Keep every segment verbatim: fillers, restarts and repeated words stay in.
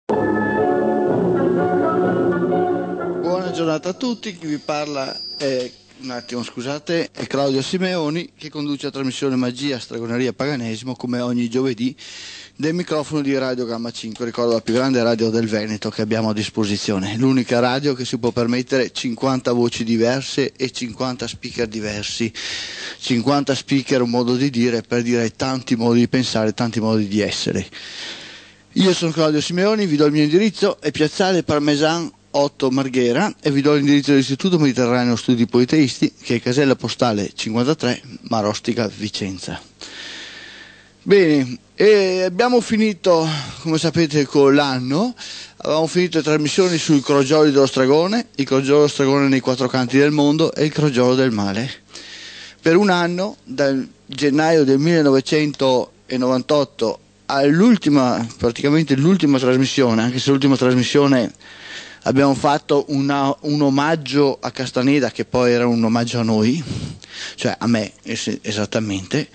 Buona giornata a tutti, chi vi parla è, un attimo scusate, è Claudio Simeoni, che conduce la trasmissione Magia, Stregoneria e Paganesimo come ogni giovedì del microfono di Radio Gamma cinque, ricordo la più grande radio del Veneto che abbiamo a disposizione, l'unica radio che si può permettere cinquanta voci diverse e cinquanta speaker diversi, cinquanta speaker, un modo di dire per dire tanti modi di pensare, tanti modi di essere. Io sono Claudio Simeoni, vi do il mio indirizzo, è Piazzale Parmesan otto Marghera, e vi do l'indirizzo dell'Istituto Mediterraneo Studi Politeisti, che è casella postale cinquantatré, Marostica, Vicenza. Bene, e abbiamo finito, come sapete, con l'anno, avevamo finito le trasmissioni sui crogioli dello Stragone, il crogiolo dello Stragone nei quattro canti del mondo e il crogiolo del male. Per un anno, dal gennaio del millenovecentonovantotto all'ultima, praticamente l'ultima trasmissione, anche se l'ultima trasmissione abbiamo fatto una, un omaggio a Castaneda, che poi era un omaggio a noi, cioè a me es- esattamente,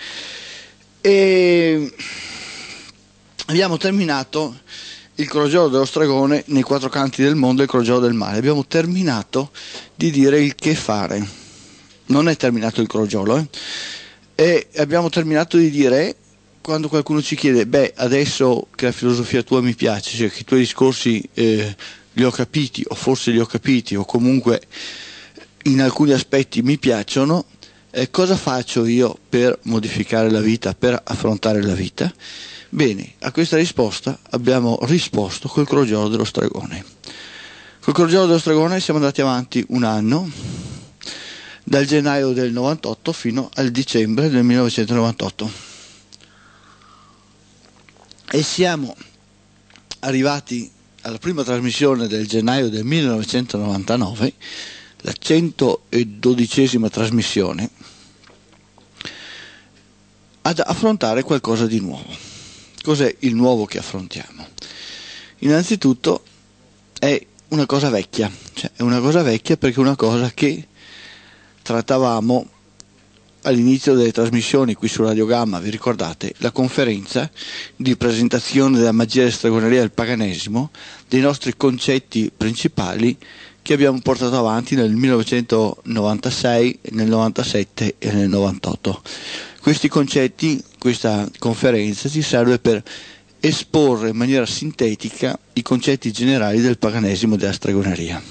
e abbiamo terminato il crogiolo dello Stragone nei quattro canti del mondo e il crogiolo del male. Abbiamo terminato di dire il che fare, non è terminato il crogiolo, eh? E abbiamo terminato di dire, quando qualcuno ci chiede, beh, adesso che la filosofia tua mi piace, cioè che i tuoi discorsi eh, li ho capiti, o forse li ho capiti, o comunque in alcuni aspetti mi piacciono, eh, cosa faccio io per modificare la vita, per affrontare la vita? Bene, a questa risposta abbiamo risposto col crogiolo dello Stragone. Col crogiolo dello Stragone siamo andati avanti un anno, dal gennaio del novantotto fino al dicembre del millenovecentonovantotto. E siamo arrivati alla prima trasmissione del gennaio del millenovecentonovantanove, la centododicesima trasmissione, ad affrontare qualcosa di nuovo. Cos'è il nuovo che affrontiamo? Innanzitutto è una cosa vecchia, cioè è una cosa vecchia perché è una cosa che trattavamo all'inizio delle trasmissioni qui su Radio Gamma, vi ricordate? La conferenza di presentazione della magia, della stregoneria e del paganesimo, dei nostri concetti principali che abbiamo portato avanti nel millenovecentonovantasei, nel novantasette e nel novantotto. Questi concetti, questa conferenza ci serve per esporre in maniera sintetica i concetti generali del paganesimo e della stregoneria.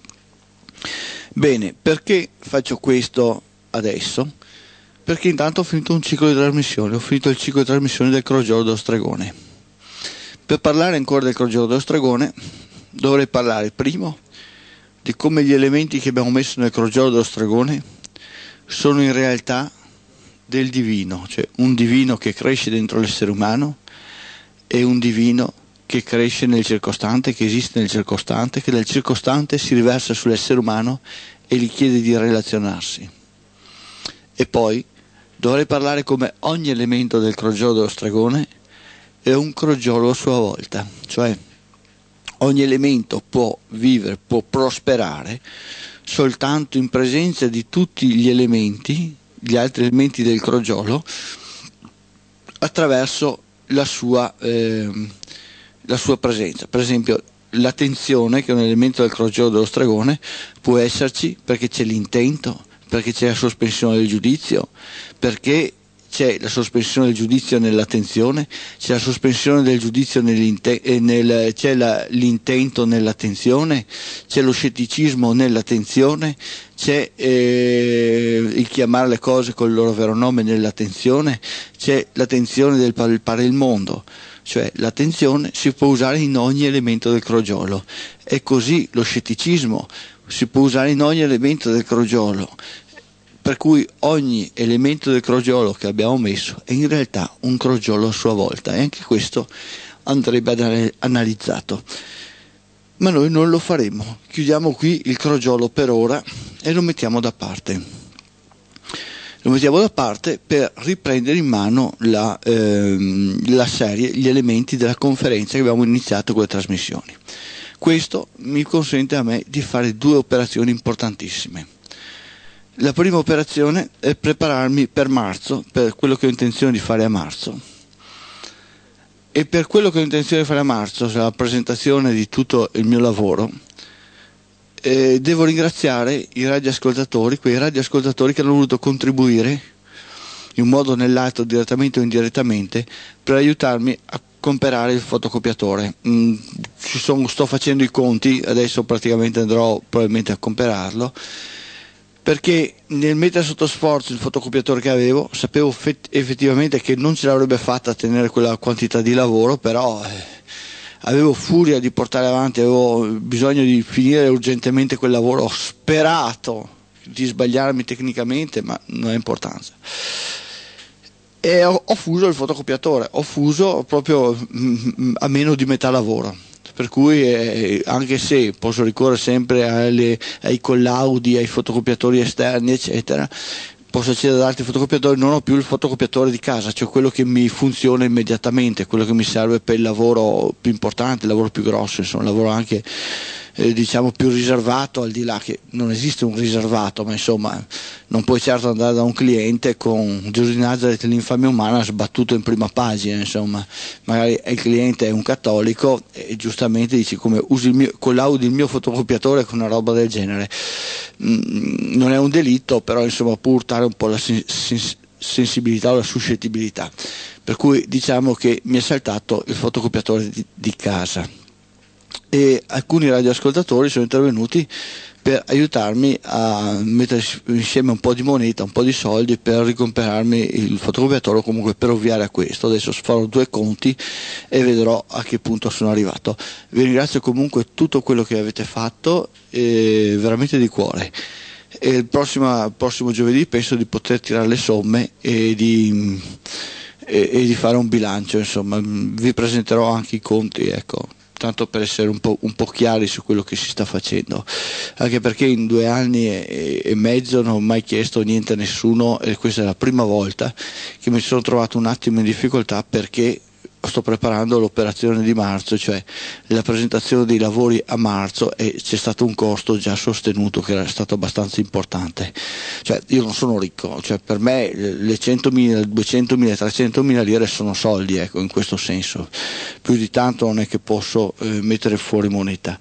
Bene, perché faccio questo adesso? Perché intanto ho finito un ciclo di trasmissioni, ho finito il ciclo di trasmissioni del crogiolo dello Stragone. Per parlare ancora del crogiolo dello Stragone dovrei parlare primo di come gli elementi che abbiamo messo nel crogiolo dello Stragone sono in realtà del divino, cioè un divino che cresce dentro l'essere umano e un divino che cresce nel circostante, che esiste nel circostante, che dal circostante si riversa sull'essere umano e gli chiede di relazionarsi. E poi dovrei parlare come ogni elemento del crogiolo dello Stragone è un crogiolo a sua volta, cioè ogni elemento può vivere, può prosperare soltanto in presenza di tutti gli elementi, gli altri elementi del crogiolo, attraverso la sua, eh, la sua presenza. Per esempio l'attenzione, che è un elemento del crogiolo dello Stragone, può esserci perché c'è l'intento, perché c'è la sospensione del giudizio, perché c'è la sospensione del giudizio nell'attenzione, c'è la sospensione del giudizio nell'inte- nel, c'è la, l'intento nell'attenzione, c'è lo scetticismo nell'attenzione, c'è eh, il chiamare le cose col loro vero nome nell'attenzione, c'è l'attenzione del palpare il mondo. Cioè l'attenzione si può usare in ogni elemento del crogiolo, e così lo scetticismo si può usare in ogni elemento del crogiolo, per cui ogni elemento del crogiolo che abbiamo messo è in realtà un crogiolo a sua volta, e anche questo andrebbe analizzato. Ma noi non lo faremo, chiudiamo qui il crogiolo per ora e lo mettiamo da parte. Lo mettiamo da parte per riprendere in mano la, ehm, la serie, gli elementi della conferenza che abbiamo iniziato con le trasmissioni. Questo mi consente a me di fare due operazioni importantissime. La prima operazione è prepararmi per marzo, per quello che ho intenzione di fare a marzo, E per quello che ho intenzione di fare a marzo, cioè la presentazione di tutto il mio lavoro, eh, devo ringraziare i radioascoltatori, quei radioascoltatori che hanno voluto contribuire in un modo o nell'altro, direttamente o indirettamente, per aiutarmi a comprare il fotocopiatore. Mm, ci sono, sto facendo i conti, adesso praticamente andrò probabilmente a comprarlo, perché nel mettere sotto sforzo il fotocopiatore che avevo sapevo effettivamente che non ce l'avrebbe fatta a tenere quella quantità di lavoro, però eh, avevo furia di portare avanti, avevo bisogno di finire urgentemente quel lavoro, ho sperato di sbagliarmi tecnicamente, ma non ha importanza. E ho, ho fuso il fotocopiatore, ho fuso proprio mh, a meno di metà lavoro, per cui eh, anche se posso ricorrere sempre alle, ai collaudi, ai fotocopiatori esterni eccetera, posso accedere ad altri fotocopiatori, non ho più il fotocopiatore di casa, cioè quello che mi funziona immediatamente, quello che mi serve per il lavoro più importante, il lavoro più grosso, insomma, il lavoro anche eh, diciamo più riservato, al di là che non esiste un riservato, ma insomma non puoi certo andare da un cliente con Gesù di Nazareth l'infamia umana sbattuto in prima pagina, insomma, magari il cliente è un cattolico e giustamente dici come usi il mio, collaudi il mio fotocopiatore con una roba del genere. Mm, non è un delitto, però insomma può urtare un po' la sen- sens- sensibilità o la suscettibilità, per cui diciamo che mi è saltato il fotocopiatore di, di casa e alcuni radioascoltatori sono intervenuti per aiutarmi a mettere insieme un po' di moneta, un po' di soldi per ricomprarmi il fotocopiatore o comunque per ovviare a questo. Adesso farò due conti e vedrò a che punto sono arrivato. Vi ringrazio comunque tutto quello che avete fatto, eh, veramente di cuore. E il prossimo, prossimo giovedì penso di poter tirare le somme e di, e, e di fare un bilancio, insomma vi presenterò anche i conti, ecco, tanto per essere un po', un po' chiari su quello che si sta facendo, anche perché in due anni e, e mezzo non ho mai chiesto niente a nessuno e questa è la prima volta che mi sono trovato un attimo in difficoltà, perché sto preparando l'operazione di marzo, cioè la presentazione dei lavori a marzo, e c'è stato un costo già sostenuto che era stato abbastanza importante. Cioè io non sono ricco, cioè per me le centomila, duecentomila, trecentomila lire sono soldi, ecco, in questo senso, più di tanto non è che posso eh, mettere fuori moneta.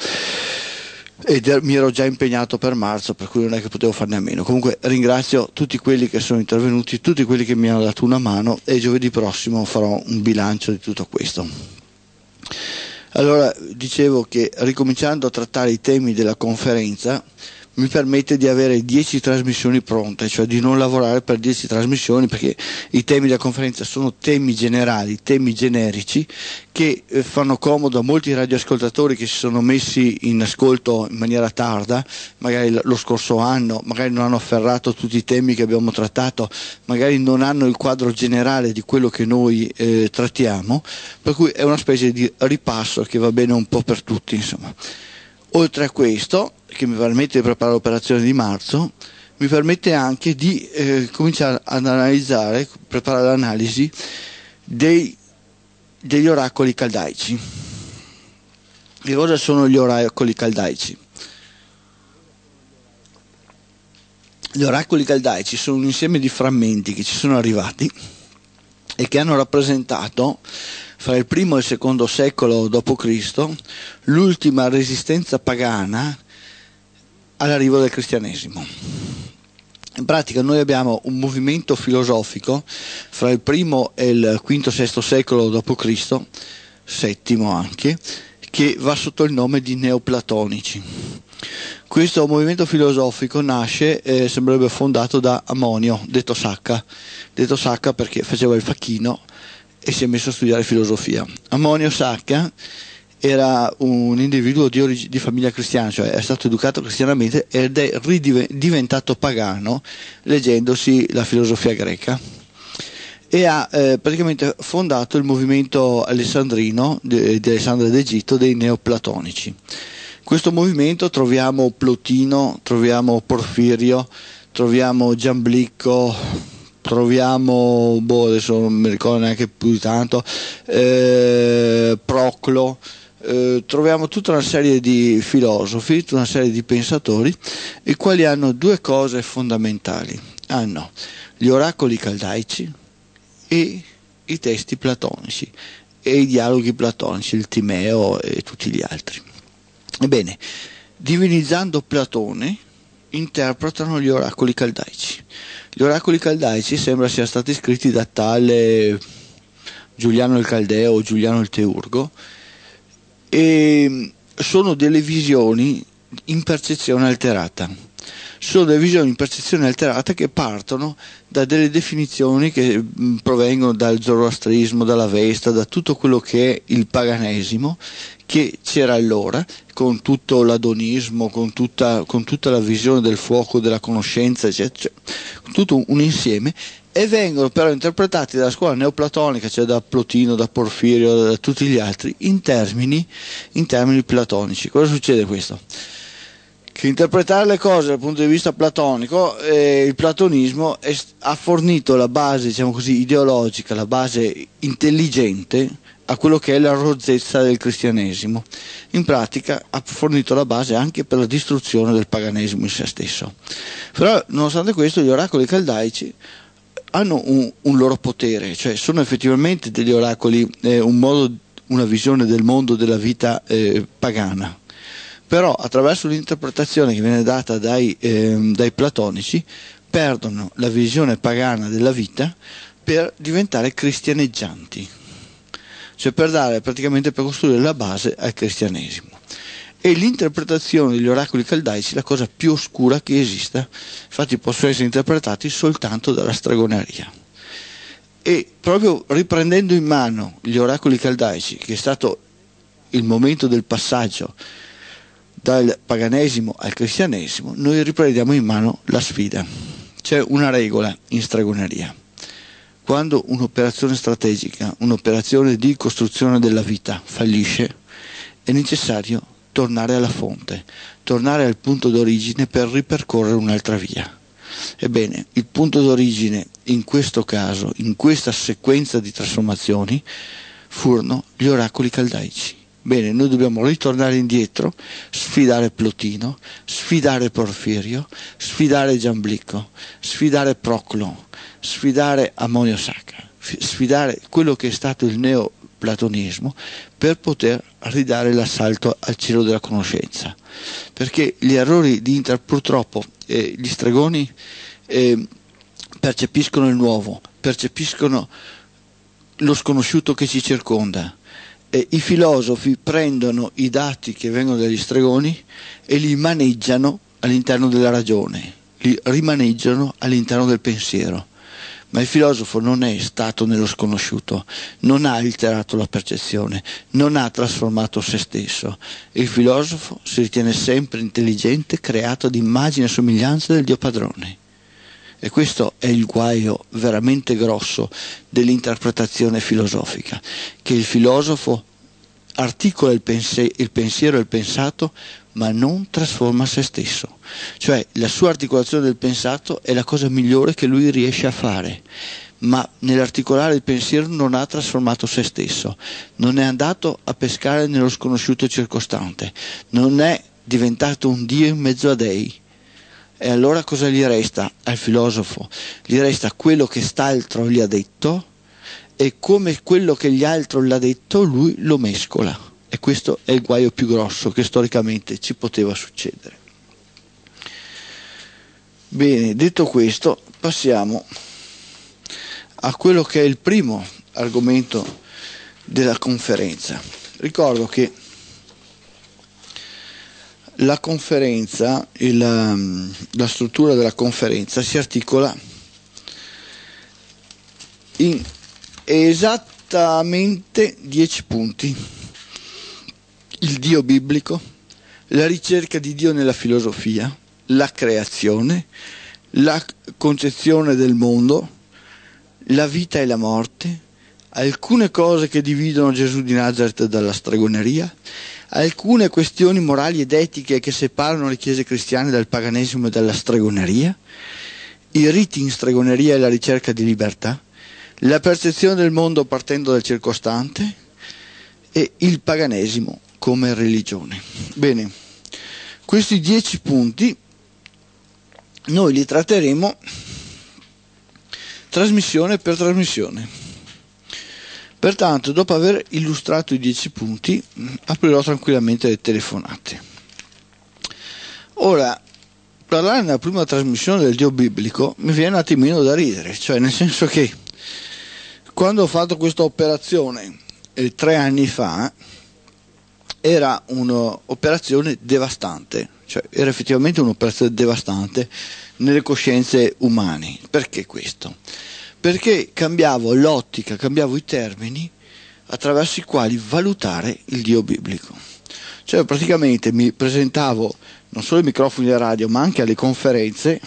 Ed mi ero già impegnato per marzo, per cui non è che potevo farne a meno. Comunque ringrazio tutti quelli che sono intervenuti, tutti quelli che mi hanno dato una mano, e giovedì prossimo farò un bilancio di tutto questo. Allora, dicevo che ricominciando a trattare i temi della conferenza mi permette di avere dieci trasmissioni pronte, cioè di non lavorare per dieci trasmissioni, perché i temi della conferenza sono temi generali, temi generici che eh, fanno comodo a molti radioascoltatori che si sono messi in ascolto in maniera tarda, magari lo scorso anno, magari non hanno afferrato tutti i temi che abbiamo trattato, magari non hanno il quadro generale di quello che noi eh, trattiamo, per cui è una specie di ripasso che va bene un po' per tutti, insomma. Oltre a questo, che mi permette di preparare l'operazione di marzo, mi permette anche di eh, cominciare ad analizzare, preparare l'analisi dei, degli oracoli caldaici. Che cosa sono gli oracoli caldaici? Gli oracoli caldaici sono un insieme di frammenti che ci sono arrivati e che hanno rappresentato fra il primo e il secondo secolo dopo Cristo l'ultima resistenza pagana all'arrivo del cristianesimo. In pratica noi abbiamo un movimento filosofico fra il primo e il quinto sesto secolo dopo Cristo, settimo anche, che va sotto il nome di neoplatonici. Questo movimento filosofico nasce, eh, sembrerebbe fondato da Amonio, detto Sacca, detto Sacca perché faceva il facchino e si è messo a studiare filosofia. Amonio Sacca era un individuo di, orig- di famiglia cristiana, cioè è stato educato cristianamente ed è ridiv- diventato pagano leggendosi la filosofia greca, e ha eh, praticamente fondato il movimento alessandrino di, di Alessandria d'Egitto dei neoplatonici. In questo movimento troviamo Plotino, troviamo Porfirio, troviamo Giamblicco, troviamo, boh, adesso non mi ricordo neanche più di tanto, eh, Proclo, eh, troviamo tutta una serie di filosofi, tutta una serie di pensatori, i quali hanno due cose fondamentali: hanno gli oracoli caldaici e i testi platonici, e i dialoghi platonici, il Timeo e tutti gli altri. Ebbene, divinizzando Platone, interpretano gli oracoli caldaici. Gli oracoli caldaici sembra siano stati scritti da tale Giuliano il Caldeo o Giuliano il Teurgo, e sono delle visioni in percezione alterata. Sono delle visioni in percezione alterata che partono da delle definizioni che provengono dal zoroastrismo, dall'Avesta, da tutto quello che è il paganesimo che c'era allora, con tutto l'adonismo, con tutta, con tutta la visione del fuoco, della conoscenza, eccetera, tutto un insieme, e vengono però interpretati dalla scuola neoplatonica, cioè da Plotino, da Porfirio, da tutti gli altri, in termini, in termini platonici. Cosa succede questo? Che interpretare le cose dal punto di vista platonico, eh, il platonismo è, ha fornito la base, diciamo così, ideologica, la base intelligente a quello che è la rozzezza del cristianesimo. In pratica ha fornito la base anche per la distruzione del paganesimo in se stesso. Però nonostante questo gli oracoli caldaici hanno un, un loro potere, cioè sono effettivamente degli oracoli, eh, un modo, una visione del mondo, della vita eh, pagana. Però attraverso l'interpretazione che viene data dai, eh, dai platonici perdono la visione pagana della vita per diventare cristianeggianti, cioè per dare praticamente per costruire la base al cristianesimo. E l'interpretazione degli oracoli caldaici è la cosa più oscura che esista, infatti possono essere interpretati soltanto dalla stregoneria. E proprio riprendendo in mano gli oracoli caldaici, che è stato il momento del passaggio dal paganesimo al cristianesimo, noi riprendiamo in mano la sfida. C'è una regola in stregoneria: quando un'operazione strategica, un'operazione di costruzione della vita fallisce, è necessario tornare alla fonte, tornare al punto d'origine per ripercorrere un'altra via. Ebbene, il punto d'origine in questo caso, in questa sequenza di trasformazioni, furono gli oracoli caldaici. Bene, noi dobbiamo ritornare indietro, sfidare Plotino, sfidare Porfirio, sfidare Giamblico, sfidare Proclo, sfidare Ammonio Sacca, sfidare quello che è stato il neoplatonismo per poter ridare l'assalto al cielo della conoscenza. Perché gli errori di Inter, purtroppo, eh, gli stregoni eh, percepiscono il nuovo, percepiscono lo sconosciuto che ci circonda. E i filosofi prendono i dati che vengono dagli stregoni e li maneggiano all'interno della ragione, li rimaneggiano all'interno del pensiero. Ma il filosofo non è stato nello sconosciuto, non ha alterato la percezione, non ha trasformato se stesso. Il filosofo si ritiene sempre intelligente, creato ad immagine e somiglianza del Dio padrone. E questo è il guaio veramente grosso dell'interpretazione filosofica, che il filosofo articola il, pense- il pensiero e il pensato, ma non trasforma se stesso. Cioè la sua articolazione del pensato è la cosa migliore che lui riesce a fare, ma nell'articolare il pensiero non ha trasformato se stesso, non è andato a pescare nello sconosciuto circostante, non è diventato un Dio in mezzo a dei. E allora cosa gli resta al filosofo? Gli resta quello che st'altro gli ha detto, e come quello che gli altri l'ha detto lui lo mescola. E questo è il guaio più grosso che storicamente ci poteva succedere. Bene, detto questo, passiamo a quello che è il primo argomento della conferenza. Ricordo che la conferenza, il, la struttura della conferenza si articola in esattamente dieci punti: il Dio biblico, la ricerca di Dio nella filosofia, la creazione, la concezione del mondo, la vita e la morte, alcune cose che dividono Gesù di Nazareth dalla stregoneria, alcune questioni morali ed etiche che separano le chiese cristiane dal paganesimo e dalla stregoneria, i riti in stregoneria e la ricerca di libertà, la percezione del mondo partendo dal circostante e il paganesimo come religione. Bene, questi dieci punti noi li tratteremo trasmissione per trasmissione, Pertanto, dopo aver illustrato i dieci punti, aprirò tranquillamente le telefonate. Ora, parlare nella prima trasmissione del Dio biblico mi viene un attimino da ridere, cioè nel senso che quando ho fatto questa operazione eh, tre anni fa, era un'operazione devastante, cioè era effettivamente un'operazione devastante nelle coscienze umane. Perché questo? Perché cambiavo l'ottica, cambiavo i termini attraverso i quali valutare il Dio biblico. Cioè praticamente mi presentavo non solo ai microfoni della radio ma anche alle conferenze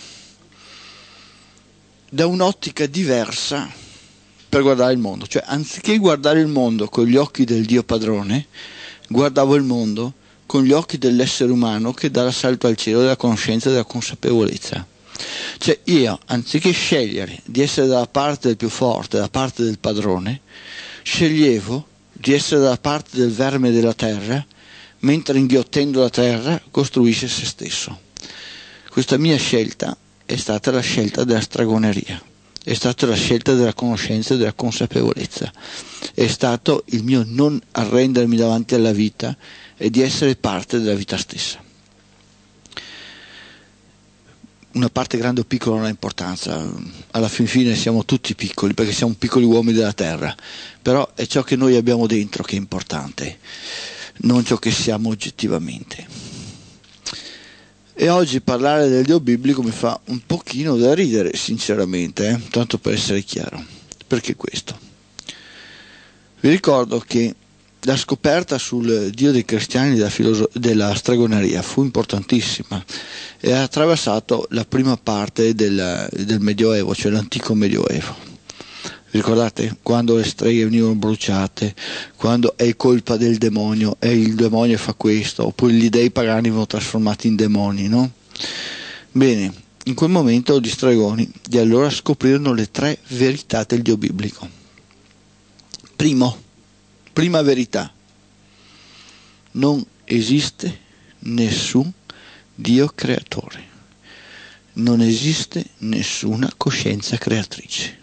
da un'ottica diversa per guardare il mondo. Cioè anziché guardare il mondo con gli occhi del Dio padrone, guardavo il mondo con gli occhi dell'essere umano che dà l'assalto al cielo della conoscenza e della consapevolezza. Cioè io, anziché scegliere di essere dalla parte del più forte, dalla parte del padrone, sceglievo di essere dalla parte del verme della terra, mentre inghiottendo la terra costruisce se stesso. Questa mia scelta è stata la scelta della stragoneria, è stata la scelta della conoscenza e della consapevolezza, è stato il mio non arrendermi davanti alla vita e di essere parte della vita stessa. Una parte grande o piccola non ha importanza, alla fin fine siamo tutti piccoli perché siamo piccoli uomini della terra, però è ciò che noi abbiamo dentro che è importante, non ciò che siamo oggettivamente. E oggi parlare del Dio biblico mi fa un pochino da ridere, sinceramente, eh? Tanto per essere chiaro. Perché questo? Vi ricordo che la scoperta sul Dio dei cristiani della, filoso- della stregoneria fu importantissima e ha attraversato la prima parte del, del Medioevo, cioè l'antico Medioevo. Vi ricordate? Quando le streghe venivano bruciate, quando è colpa del demonio, e il demonio fa questo, oppure gli dei pagani venivano trasformati in demoni, no? Bene, in quel momento gli stregoni di allora scoprirono le tre verità del Dio biblico. Primo, prima verità, non esiste nessun Dio creatore, non esiste nessuna coscienza creatrice.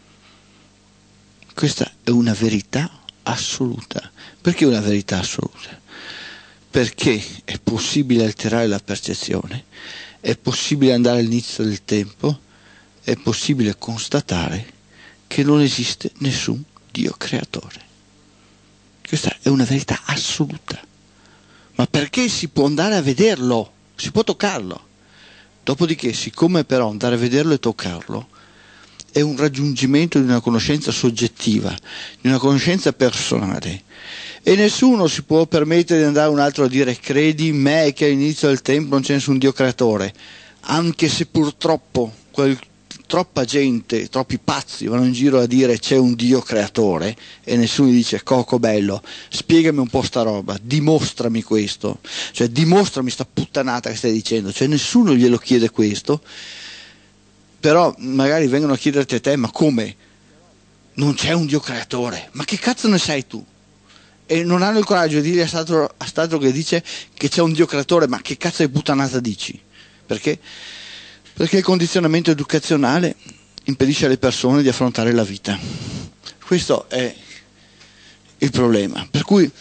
Questa è una verità assoluta. Perché una verità assoluta? Perché è possibile alterare la percezione, è possibile andare all'inizio del tempo, è possibile constatare che non esiste nessun Dio creatore. Questa è una verità assoluta. Ma perché si può andare a vederlo? Si può toccarlo. Dopodiché, siccome però andare a vederlo e toccarlo è un raggiungimento di una conoscenza soggettiva, di una conoscenza personale, e nessuno si può permettere di andare a un altro a dire credi in me che all'inizio del tempo non c'è nessun Dio creatore, anche se purtroppo quel, troppa gente, troppi pazzi vanno in giro a dire c'è un Dio creatore e nessuno gli dice Coco bello, spiegami un po' sta roba, dimostrami questo, cioè dimostrami sta puttanata che stai dicendo, cioè nessuno glielo chiede questo. Però magari vengono a chiederti a te, ma come? Non c'è un Dio creatore? Ma che cazzo ne sai tu? E non hanno il coraggio di dire a stato, a stato che dice che c'è un Dio creatore, ma che cazzo di puttanata dici? Perché? Perché il condizionamento educazionale impedisce alle persone di affrontare la vita. Questo è il problema. Per cui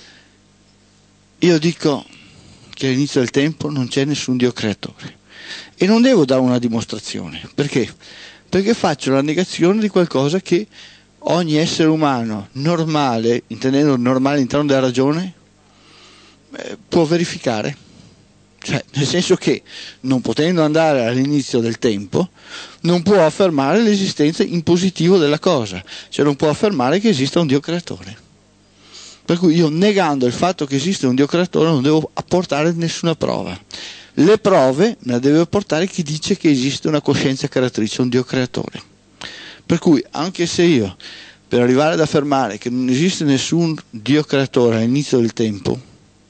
io dico che all'inizio del tempo non c'è nessun Dio creatore. E non devo dare una dimostrazione. Perché? Perché faccio la negazione di qualcosa che ogni essere umano normale, intendendo normale all'interno della ragione, eh, può verificare. Cioè, nel senso che, non potendo andare all'inizio del tempo, non può affermare l'esistenza in positivo della cosa. Cioè non può affermare che esista un Dio creatore. Per cui io, negando il fatto che esiste un Dio creatore, non devo apportare nessuna prova. Le prove me le deve portare chi dice che esiste una coscienza creatrice, un Dio creatore. Per cui anche se io, per arrivare ad affermare che non esiste nessun Dio creatore all'inizio del tempo,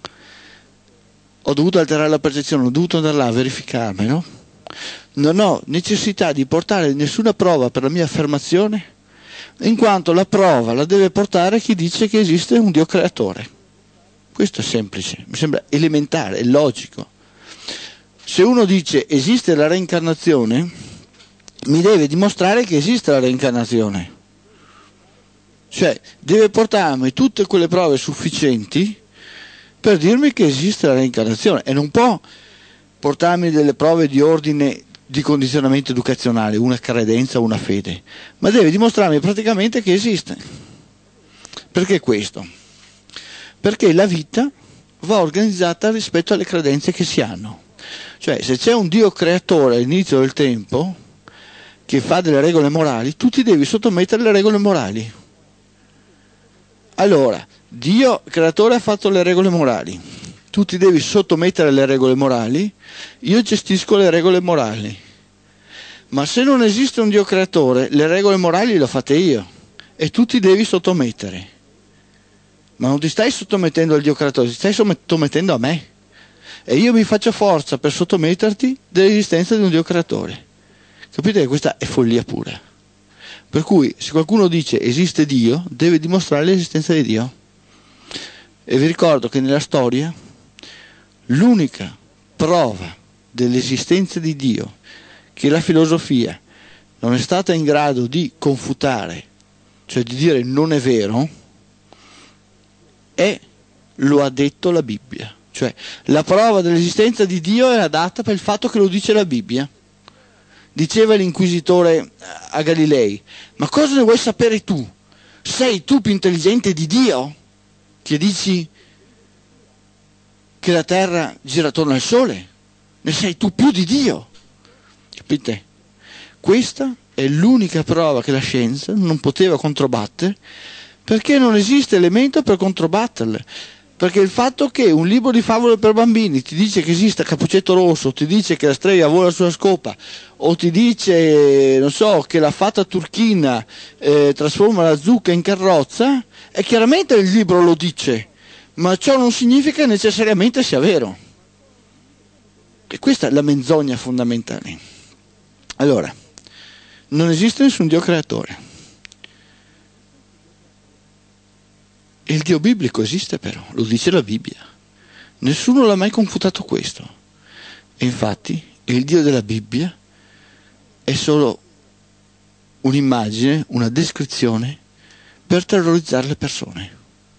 ho dovuto alterare la percezione, ho dovuto andare là a verificarmi, no? Non ho necessità di portare nessuna prova per la mia affermazione, in quanto la prova la deve portare chi dice che esiste un Dio creatore. Questo è semplice, mi sembra elementare, è logico. Se uno dice esiste la reincarnazione, mi deve dimostrare che esiste la reincarnazione. Cioè, deve portarmi tutte quelle prove sufficienti per dirmi che esiste la reincarnazione, e non può portarmi delle prove di ordine di condizionamento educazionale, una credenza o una fede, ma deve dimostrarmi praticamente che esiste. Perché questo? Perché la vita va organizzata rispetto alle credenze che si hanno. Cioè, se c'è un Dio creatore all'inizio del tempo che fa delle regole morali, tu ti devi sottomettere alle regole morali. Allora, Dio creatore ha fatto le regole morali, tu ti devi sottomettere alle regole morali, io gestisco le regole morali. Ma se non esiste un Dio creatore, le regole morali le ho fatte io e tu ti devi sottomettere. Ma non ti stai sottomettendo al Dio creatore, ti stai sottomettendo a me. E io mi faccio forza per sottometterti dell'esistenza di un Dio creatore. Capite che questa è follia pura. Per cui se qualcuno dice esiste Dio, deve dimostrare l'esistenza di Dio. E vi ricordo che nella storia l'unica prova dell'esistenza di Dio che la filosofia non è stata in grado di confutare, cioè di dire non è vero, è lo ha detto la Bibbia. Cioè la prova dell'esistenza di Dio era data per il fatto che lo dice la Bibbia. Diceva l'inquisitore a Galilei, ma cosa ne vuoi sapere tu? Sei tu più intelligente di Dio? Che dici che la terra gira attorno al sole? Ne sei tu più di Dio? Capite? Questa è l'unica prova che la scienza non poteva controbattere, perché non esiste elemento per controbatterle. Perché il fatto che un libro di favole per bambini ti dice che esiste Cappuccetto Rosso, ti dice che la strega vola sulla scopa, o ti dice, non so, che la fata turchina eh, trasforma la zucca in carrozza, e chiaramente il libro lo dice, ma ciò non significa necessariamente sia vero. E questa è la menzogna fondamentale. Allora, non esiste nessun Dio creatore. Il Dio biblico esiste però, lo dice la Bibbia. Nessuno l'ha mai confutato questo. E infatti il Dio della Bibbia è solo un'immagine, una descrizione per terrorizzare le persone.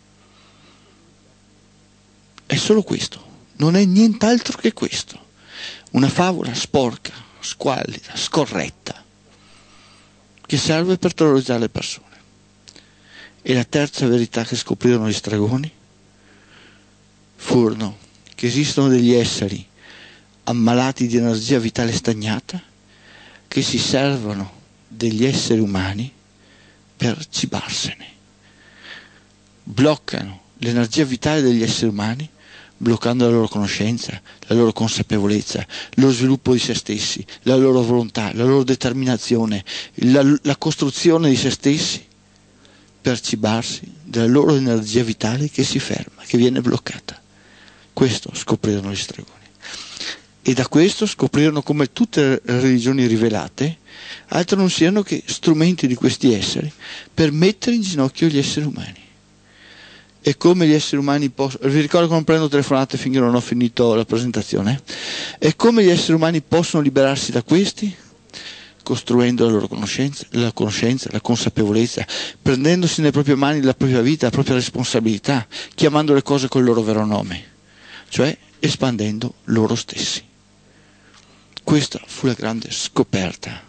È solo questo, non è nient'altro che questo. Una favola sporca, squallida, scorretta, che serve per terrorizzare le persone. E la terza verità che scoprirono gli stregoni furono che esistono degli esseri ammalati di energia vitale stagnata che si servono degli esseri umani per cibarsene. Bloccano l'energia vitale degli esseri umani, bloccando la loro conoscenza, la loro consapevolezza, lo sviluppo di se stessi, la loro volontà, la loro determinazione, la, la costruzione di se stessi, per cibarsi della loro energia vitale che si ferma, che viene bloccata. Questo scoprirono gli stregoni. E da questo scoprirono come tutte le religioni rivelate altro non siano che strumenti di questi esseri per mettere in ginocchio gli esseri umani. E come gli esseri umani possono, vi ricordo che non prendo telefonate finché non ho finito la presentazione, e come gli esseri umani possono liberarsi da questi? Costruendo la loro conoscenza, la conoscenza, la consapevolezza, prendendosi nelle proprie mani la propria vita, la propria responsabilità, chiamando le cose col loro vero nome, cioè espandendo loro stessi. Questa fu la grande scoperta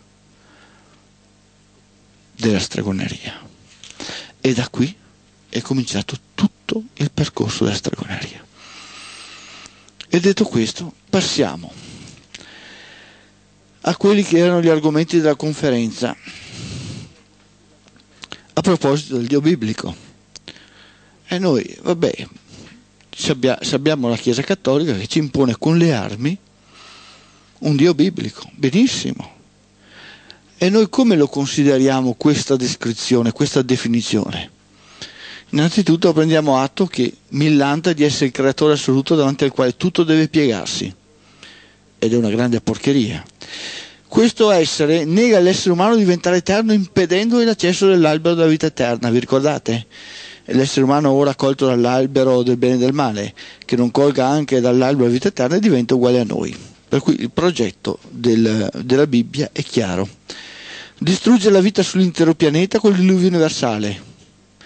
della stregoneria. E da qui è cominciato tutto il percorso della stregoneria. E detto questo, passiamo a quelli che erano gli argomenti della conferenza a proposito del Dio biblico. E noi, vabbè, abbiamo la Chiesa Cattolica che ci impone con le armi un Dio biblico, benissimo. E noi come lo consideriamo questa descrizione, questa definizione? Innanzitutto prendiamo atto che millanta di essere il creatore assoluto davanti al quale tutto deve piegarsi, ed è una grande porcheria. Questo essere nega all'essere umano di diventare eterno impedendogli l'accesso dell'albero della vita eterna, vi ricordate? E l'essere umano ora colto dall'albero del bene e del male, che non colga anche dall'albero della vita eterna, diventa uguale a noi. Per cui il progetto del, della Bibbia è chiaro. Distrugge la vita sull'intero pianeta con il diluvio universale.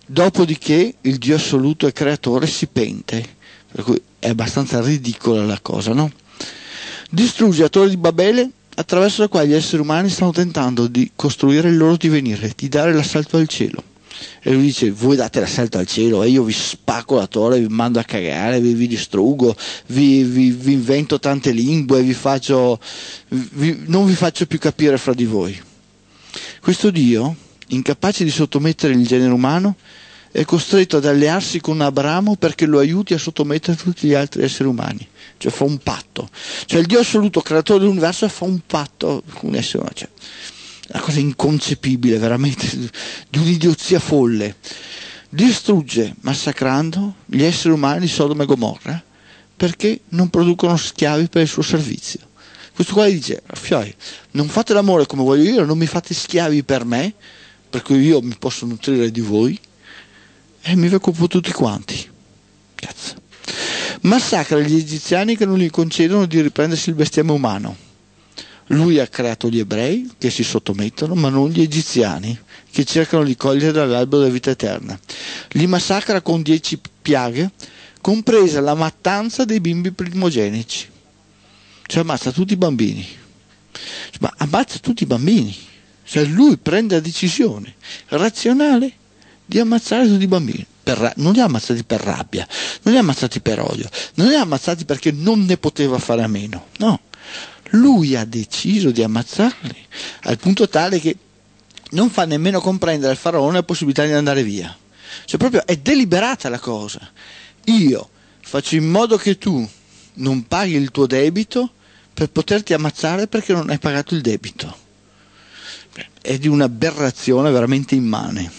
Dopodiché il Dio assoluto e creatore si pente, per cui è abbastanza ridicola la cosa, no? Distrugge la torre di Babele, attraverso la quale gli esseri umani stanno tentando di costruire il loro divenire, di dare l'assalto al cielo. E lui dice: voi date l'assalto al cielo e io vi spacco la torre, vi mando a cagare, vi, vi distruggo, vi, vi, vi invento tante lingue, vi faccio, vi, non vi faccio più capire fra di voi. Questo Dio, incapace di sottomettere il genere umano, è costretto ad allearsi con Abramo perché lo aiuti a sottomettere tutti gli altri esseri umani. Cioè fa un patto. Cioè il Dio assoluto, creatore dell'universo, fa un patto con un essere umano. Cioè, una cosa inconcepibile, veramente, di un'idiozia folle. Distrugge, massacrando gli esseri umani di Sodoma e Gomorra perché non producono schiavi per il suo servizio. Questo qua dice: fioi, non fate l'amore come voglio io, non mi fate schiavi per me, per cui io mi posso nutrire di voi e mi occupo tutti quanti. Cazzo. Massacra gli egiziani che non gli concedono di riprendersi il bestiame umano. Lui ha creato gli ebrei che si sottomettono, ma non gli egiziani che cercano di cogliere dall'albero della vita eterna. Li massacra con dieci piaghe, compresa la mattanza dei bimbi primogenici. Cioè ammazza tutti i bambini. Ma ammazza tutti i bambini. Cioè lui prende la decisione razionale di ammazzare tutti i bambini. Per, non li ha ammazzati per rabbia, non li ha ammazzati per odio, non li ha ammazzati perché non ne poteva fare a meno. No. Lui ha deciso di ammazzarli al punto tale che non fa nemmeno comprendere al faraone la possibilità di andare via. Cioè proprio è deliberata la cosa. Io faccio in modo che tu non paghi il tuo debito per poterti ammazzare perché non hai pagato il debito. È di un'aberrazione veramente immane.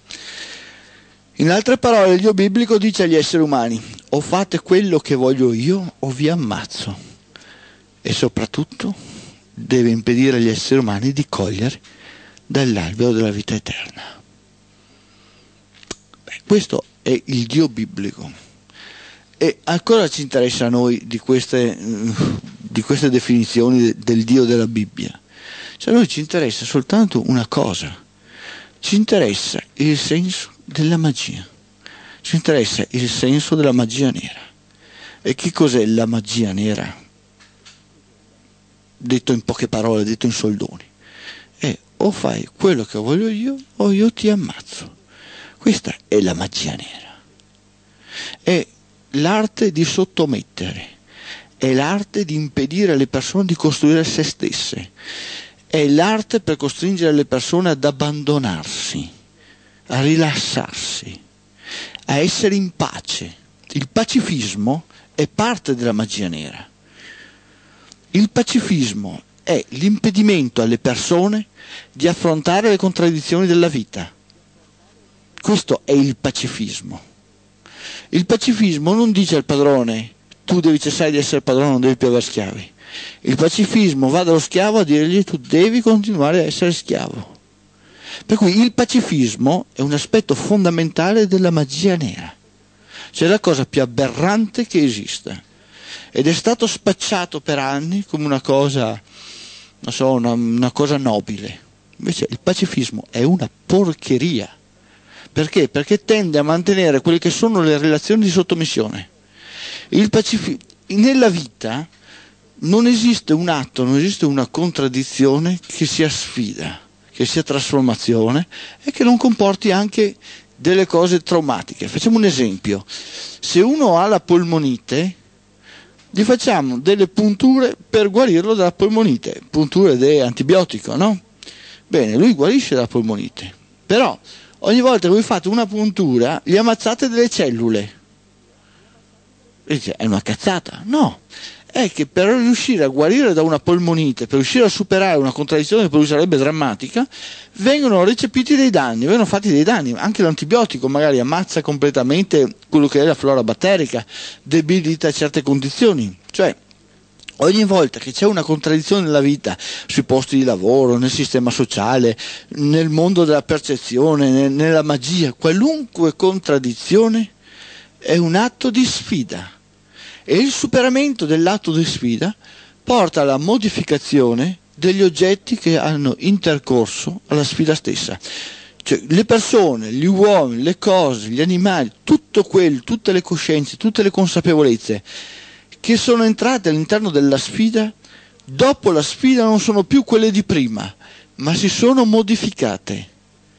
In altre parole, il Dio biblico dice agli esseri umani: o fate quello che voglio io o vi ammazzo. E soprattutto deve impedire agli esseri umani di cogliere dall'albero della vita eterna. Beh, questo è il Dio biblico. E ancora ci interessa a noi di queste, di queste definizioni del Dio della Bibbia? Cioè a noi ci interessa soltanto una cosa: ci interessa il senso della magia, ci interessa il senso della magia nera. E che cos'è la magia nera? Detto in poche parole, detto in soldoni, è: o fai quello che voglio io o io ti ammazzo. Questa è la magia nera. È l'arte di sottomettere, è l'arte di impedire alle persone di costruire se stesse, è l'arte per costringere le persone ad abbandonarsi, a rilassarsi, a essere in pace. Il pacifismo è parte della magia nera. Il pacifismo è l'impedimento alle persone di affrontare le contraddizioni della vita. Questo è il pacifismo. Il pacifismo non dice al padrone: tu devi cessare di essere padrone, non devi più avere schiavi. Il pacifismo va dallo schiavo a dirgli: tu devi continuare a essere schiavo. Per cui il pacifismo è un aspetto fondamentale della magia nera. Cioè la cosa più aberrante che esista. Ed è stato spacciato per anni come una cosa, non so, una, una cosa nobile. Invece il pacifismo è una porcheria. Perché? Perché tende a mantenere quelle che sono le relazioni di sottomissione. Il pacifi- nella vita non esiste un atto, non esiste una contraddizione che sia sfida, che sia trasformazione e che non comporti anche delle cose traumatiche. Facciamo un esempio: se uno ha la polmonite, gli facciamo delle punture per guarirlo dalla polmonite, punture di antibiotico, no? Bene, lui guarisce dalla polmonite, però ogni volta che voi fate una puntura gli ammazzate delle cellule. E dice: è una cazzata? No, è che per riuscire a guarire da una polmonite, per riuscire a superare una contraddizione che per lui sarebbe drammatica, vengono recepiti dei danni, vengono fatti dei danni. Anche l'antibiotico magari ammazza completamente quello che è la flora batterica, debilita certe condizioni. Cioè, ogni volta che c'è una contraddizione nella vita, sui posti di lavoro, nel sistema sociale, nel mondo della percezione, nella magia, qualunque contraddizione è un atto di sfida. E il superamento dell'atto di sfida porta alla modificazione degli oggetti che hanno intercorso alla sfida stessa. Cioè, le persone, gli uomini, le cose, gli animali, tutto quello, tutte le coscienze, tutte le consapevolezze che sono entrate all'interno della sfida, dopo la sfida non sono più quelle di prima, ma si sono modificate.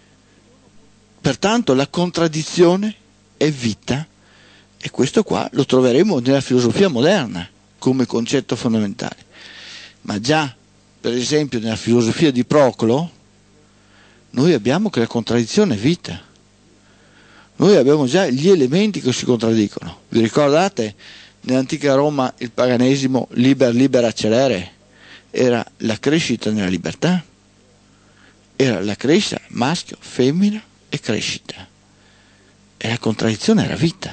Pertanto la contraddizione è vita, e questo qua lo troveremo nella filosofia moderna come concetto fondamentale. Ma già, per esempio, nella filosofia di Proclo, noi abbiamo che la contraddizione è vita. Noi abbiamo già gli elementi che si contraddicono. Vi ricordate? Nell'antica Roma il paganesimo liber liber accelere era la crescita nella libertà, era la crescita maschio, femmina e crescita, e la contraddizione era vita.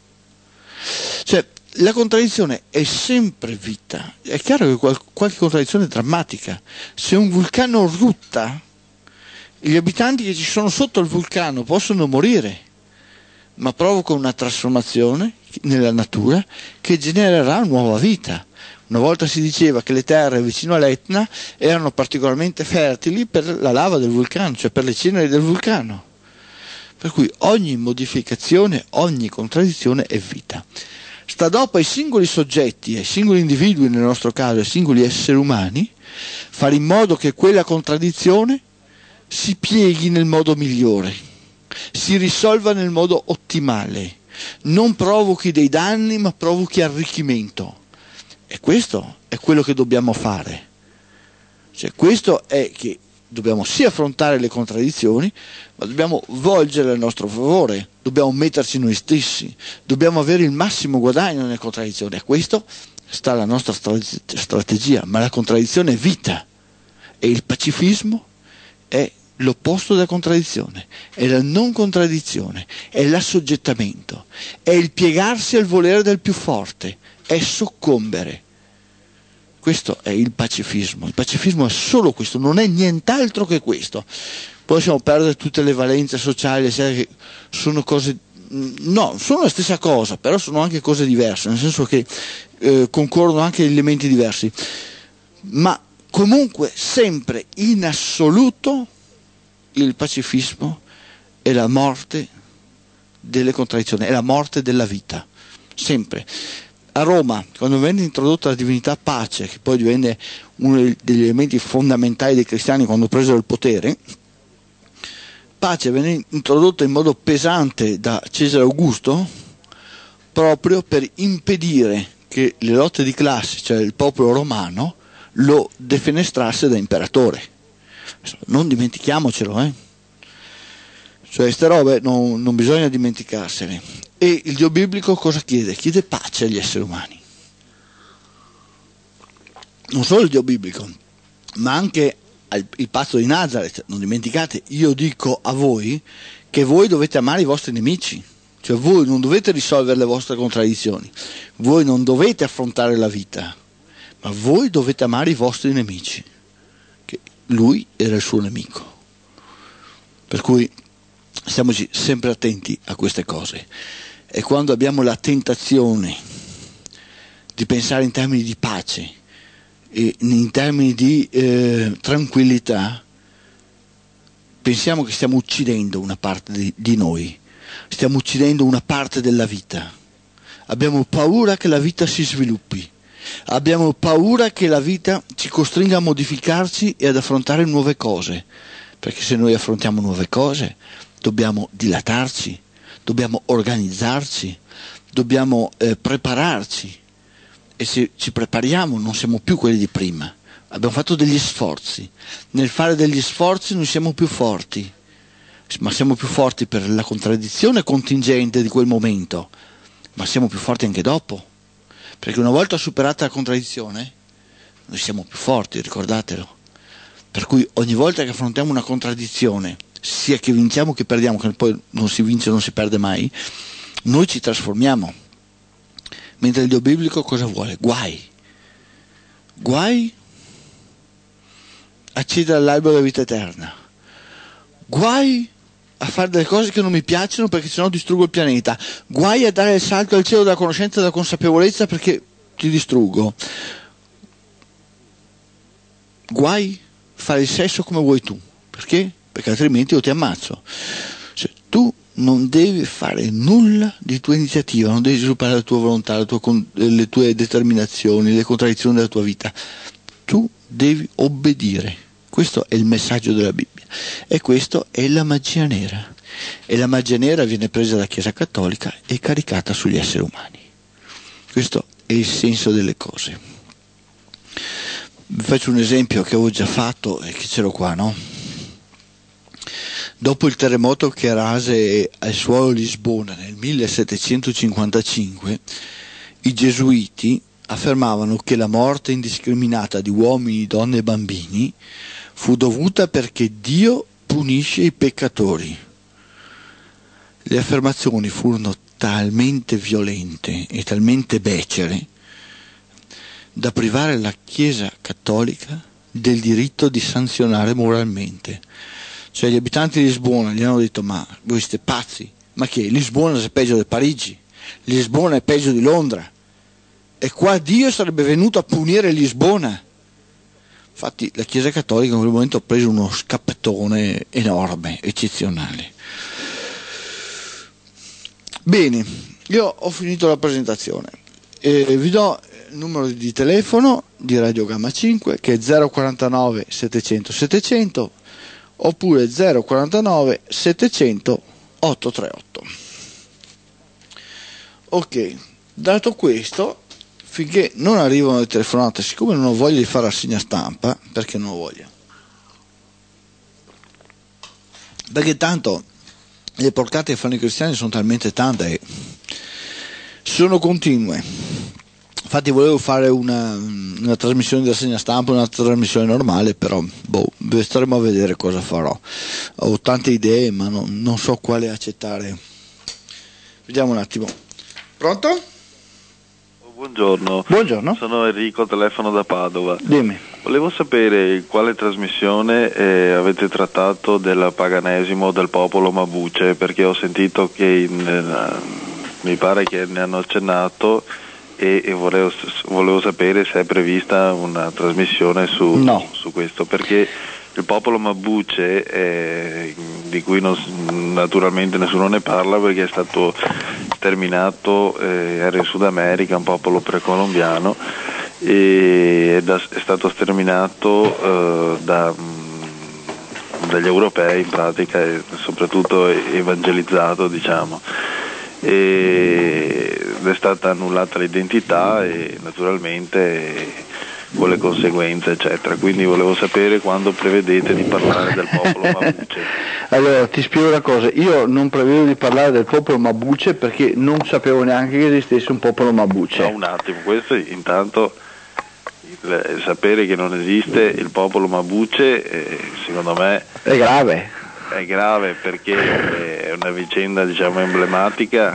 Cioè la contraddizione è sempre vita. È chiaro che qual- qualche contraddizione è drammatica. Se un vulcano rutta, gli abitanti che ci sono sotto il vulcano possono morire, ma provoca una trasformazione nella natura che genererà nuova vita. Una volta si diceva che le terre vicino all'Etna erano particolarmente fertili per la lava del vulcano, cioè per le ceneri del vulcano. Per cui ogni modificazione, ogni contraddizione è vita. Sta dopo ai singoli soggetti, ai singoli individui, nel nostro caso ai singoli esseri umani, fare in modo che quella contraddizione si pieghi nel modo migliore, si risolva nel modo ottimale, non provochi dei danni ma provochi arricchimento. E questo è quello che dobbiamo fare. Cioè, questo è che dobbiamo sì affrontare le contraddizioni, ma dobbiamo volgere al nostro favore, dobbiamo metterci noi stessi, dobbiamo avere il massimo guadagno nelle contraddizioni. A questo sta la nostra strategia, ma la contraddizione è vita, e il pacifismo è l'opposto della contraddizione, è la non contraddizione, è l'assoggettamento, è il piegarsi al volere del più forte, è soccombere. Questo è il pacifismo. Il pacifismo è solo questo, non è nient'altro che questo. Poi possiamo perdere tutte le valenze sociali, che sono cose, no, sono la stessa cosa, però sono anche cose diverse, nel senso che eh, concorrono anche elementi diversi. Ma comunque sempre in assoluto il pacifismo è la morte delle contraddizioni, è la morte della vita, sempre. A Roma, quando venne introdotta la divinità pace, che poi divenne uno degli elementi fondamentali dei cristiani quando presero il potere, pace venne introdotta in modo pesante da Cesare Augusto proprio per impedire che le lotte di classe, cioè il popolo romano, lo defenestrasse da imperatore. Non dimentichiamocelo, eh? Cioè queste robe non, non bisogna dimenticarsene. E il Dio biblico cosa chiede? Chiede pace agli esseri umani. Non solo il Dio biblico, ma anche al, il patto di Nazareth. Non dimenticate, io dico a voi che voi dovete amare i vostri nemici. Cioè voi non dovete risolvere le vostre contraddizioni, voi non dovete affrontare la vita, ma voi dovete amare i vostri nemici, che lui era il suo nemico. Per cui stiamoci sempre attenti a queste cose. E quando abbiamo la tentazione di pensare in termini di pace e in termini di eh, tranquillità, pensiamo che stiamo uccidendo una parte di, di noi, stiamo uccidendo una parte della vita. Abbiamo paura che la vita si sviluppi, abbiamo paura che la vita ci costringa a modificarci e ad affrontare nuove cose, perché se noi affrontiamo nuove cose dobbiamo dilatarci, dobbiamo organizzarci, dobbiamo eh, prepararci, e se ci prepariamo non siamo più quelli di prima, abbiamo fatto degli sforzi, nel fare degli sforzi noi siamo più forti, ma siamo più forti per la contraddizione contingente di quel momento, ma siamo più forti anche dopo, perché una volta superata la contraddizione noi siamo più forti, ricordatelo. Per cui ogni volta che affrontiamo una contraddizione, sia che vinciamo che perdiamo, che poi non si vince non si perde mai, noi ci trasformiamo. Mentre il Dio biblico cosa vuole? Guai. Guai a cedere all'albero della vita eterna. Guai a fare delle cose che non mi piacciono perché sennò distruggo il pianeta. Guai a dare il salto al cielo della conoscenza e della consapevolezza perché ti distruggo. Guai a fare il sesso come vuoi tu. Perché? Perché perché altrimenti io ti ammazzo. Cioè, tu non devi fare nulla di tua iniziativa, non devi sviluppare la tua volontà, la tua, le tue determinazioni, le contraddizioni della tua vita. Tu devi obbedire. Questo è il messaggio della Bibbia e questo è la magia nera. E la magia nera viene presa dalla Chiesa Cattolica e caricata sugli esseri umani. Questo è il senso delle cose. Vi faccio un esempio che avevo già fatto e che ce l'ho qua, no? Dopo il terremoto che rase al suolo Lisbona nel millesettecentocinquantacinque, i gesuiti affermavano che la morte indiscriminata di uomini, donne e bambini fu dovuta perché Dio punisce i peccatori. Le affermazioni furono talmente violente e talmente becere da privare la Chiesa Cattolica del diritto di sanzionare moralmente. Cioè gli abitanti di Lisbona gli hanno detto: ma voi siete pazzi, ma che Lisbona è peggio di Parigi, Lisbona è peggio di Londra, e qua Dio sarebbe venuto a punire Lisbona. Infatti la Chiesa Cattolica in quel momento ha preso uno scappatone enorme, eccezionale. Bene, io ho finito la presentazione, e vi do il numero di telefono di Radio Gamma cinque, che è zero quarantanove settecento settecento, oppure zero quarantanove settecento ottocentotrentotto. Ok, dato questo, finché non arrivano le telefonate, siccome non ho voglia di fare rassegna stampa, perché non ho voglia? Perché tanto le porcate che fanno i cristiani sono talmente tante e sono continue. Infatti volevo fare una, una trasmissione di rassegna stampa, una trasmissione normale, però boh, staremo a vedere cosa farò. Ho tante idee, ma no, non so quale accettare. Vediamo un attimo. Pronto? Buongiorno. Buongiorno. Sono Enrico, telefono da Padova. Dimmi. Volevo sapere in quale trasmissione eh, avete trattato del paganesimo del popolo Mapuche, perché ho sentito che in, eh, mi pare che ne hanno accennato e, e volevo, volevo sapere se è prevista una trasmissione su, no. su questo, perché il popolo Mapuche, eh, di cui non, naturalmente nessuno ne parla perché è stato sterminato, eh, era in Sud America, un popolo precolombiano, e è, da, è stato sterminato eh, da, dagli europei in pratica, e soprattutto evangelizzato, diciamo, e, ed è stata annullata l'identità e naturalmente con le conseguenze eccetera. Quindi volevo sapere quando prevedete di parlare del popolo Mapuche. Allora ti spiego una cosa, io non prevedo di parlare del popolo Mapuche perché non sapevo neanche che esistesse un popolo Mapuche. No, un attimo, questo intanto, il sapere che non esiste il popolo Mapuche, eh, secondo me è grave. È grave perché è una vicenda, diciamo, emblematica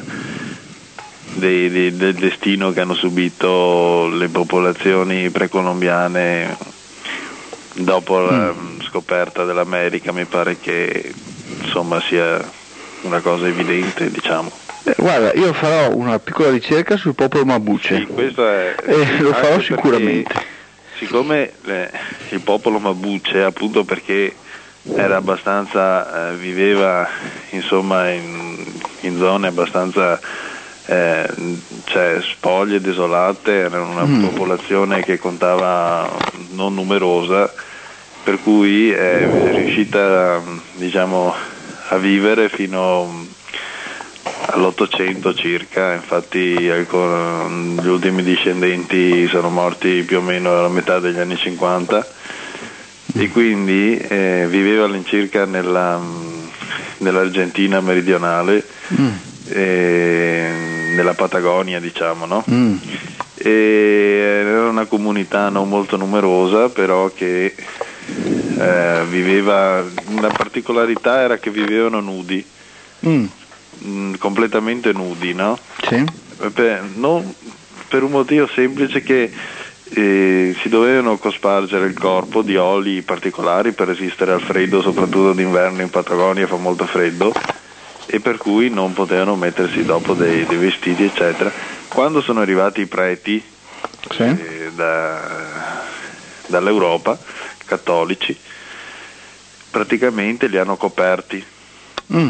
dei, dei, del destino che hanno subito le popolazioni precolombiane dopo mm. la scoperta dell'America. Mi pare che insomma sia una cosa evidente, diciamo. Eh, guarda, io farò una piccola ricerca sul popolo Mapuche. Sì, questo è, e lo farò sicuramente. Siccome eh, il popolo Mapuche, appunto perché era abbastanza, eh, viveva insomma in, in zone abbastanza eh, cioè spoglie, desolate, era una mm. popolazione che contava non numerosa, per cui è riuscita, diciamo, a vivere fino all'Ottocento circa. Infatti gli ultimi discendenti sono morti più o meno alla metà degli anni cinquanta, e quindi eh, viveva all'incirca nella, nell'Argentina meridionale, mm. eh, nella Patagonia, diciamo, no? Mm. E era una comunità non molto numerosa, però che eh, viveva, una particolarità era che vivevano nudi, mm. mh, completamente nudi, no? Sì. Per, non, per un motivo semplice, che Eh, si dovevano cospargere il corpo di oli particolari per resistere al freddo, soprattutto d'inverno in Patagonia fa molto freddo, e per cui non potevano mettersi dopo dei, dei vestiti eccetera. Quando sono arrivati i preti, sì. eh, da, dall'Europa, cattolici, praticamente li hanno coperti. Mm.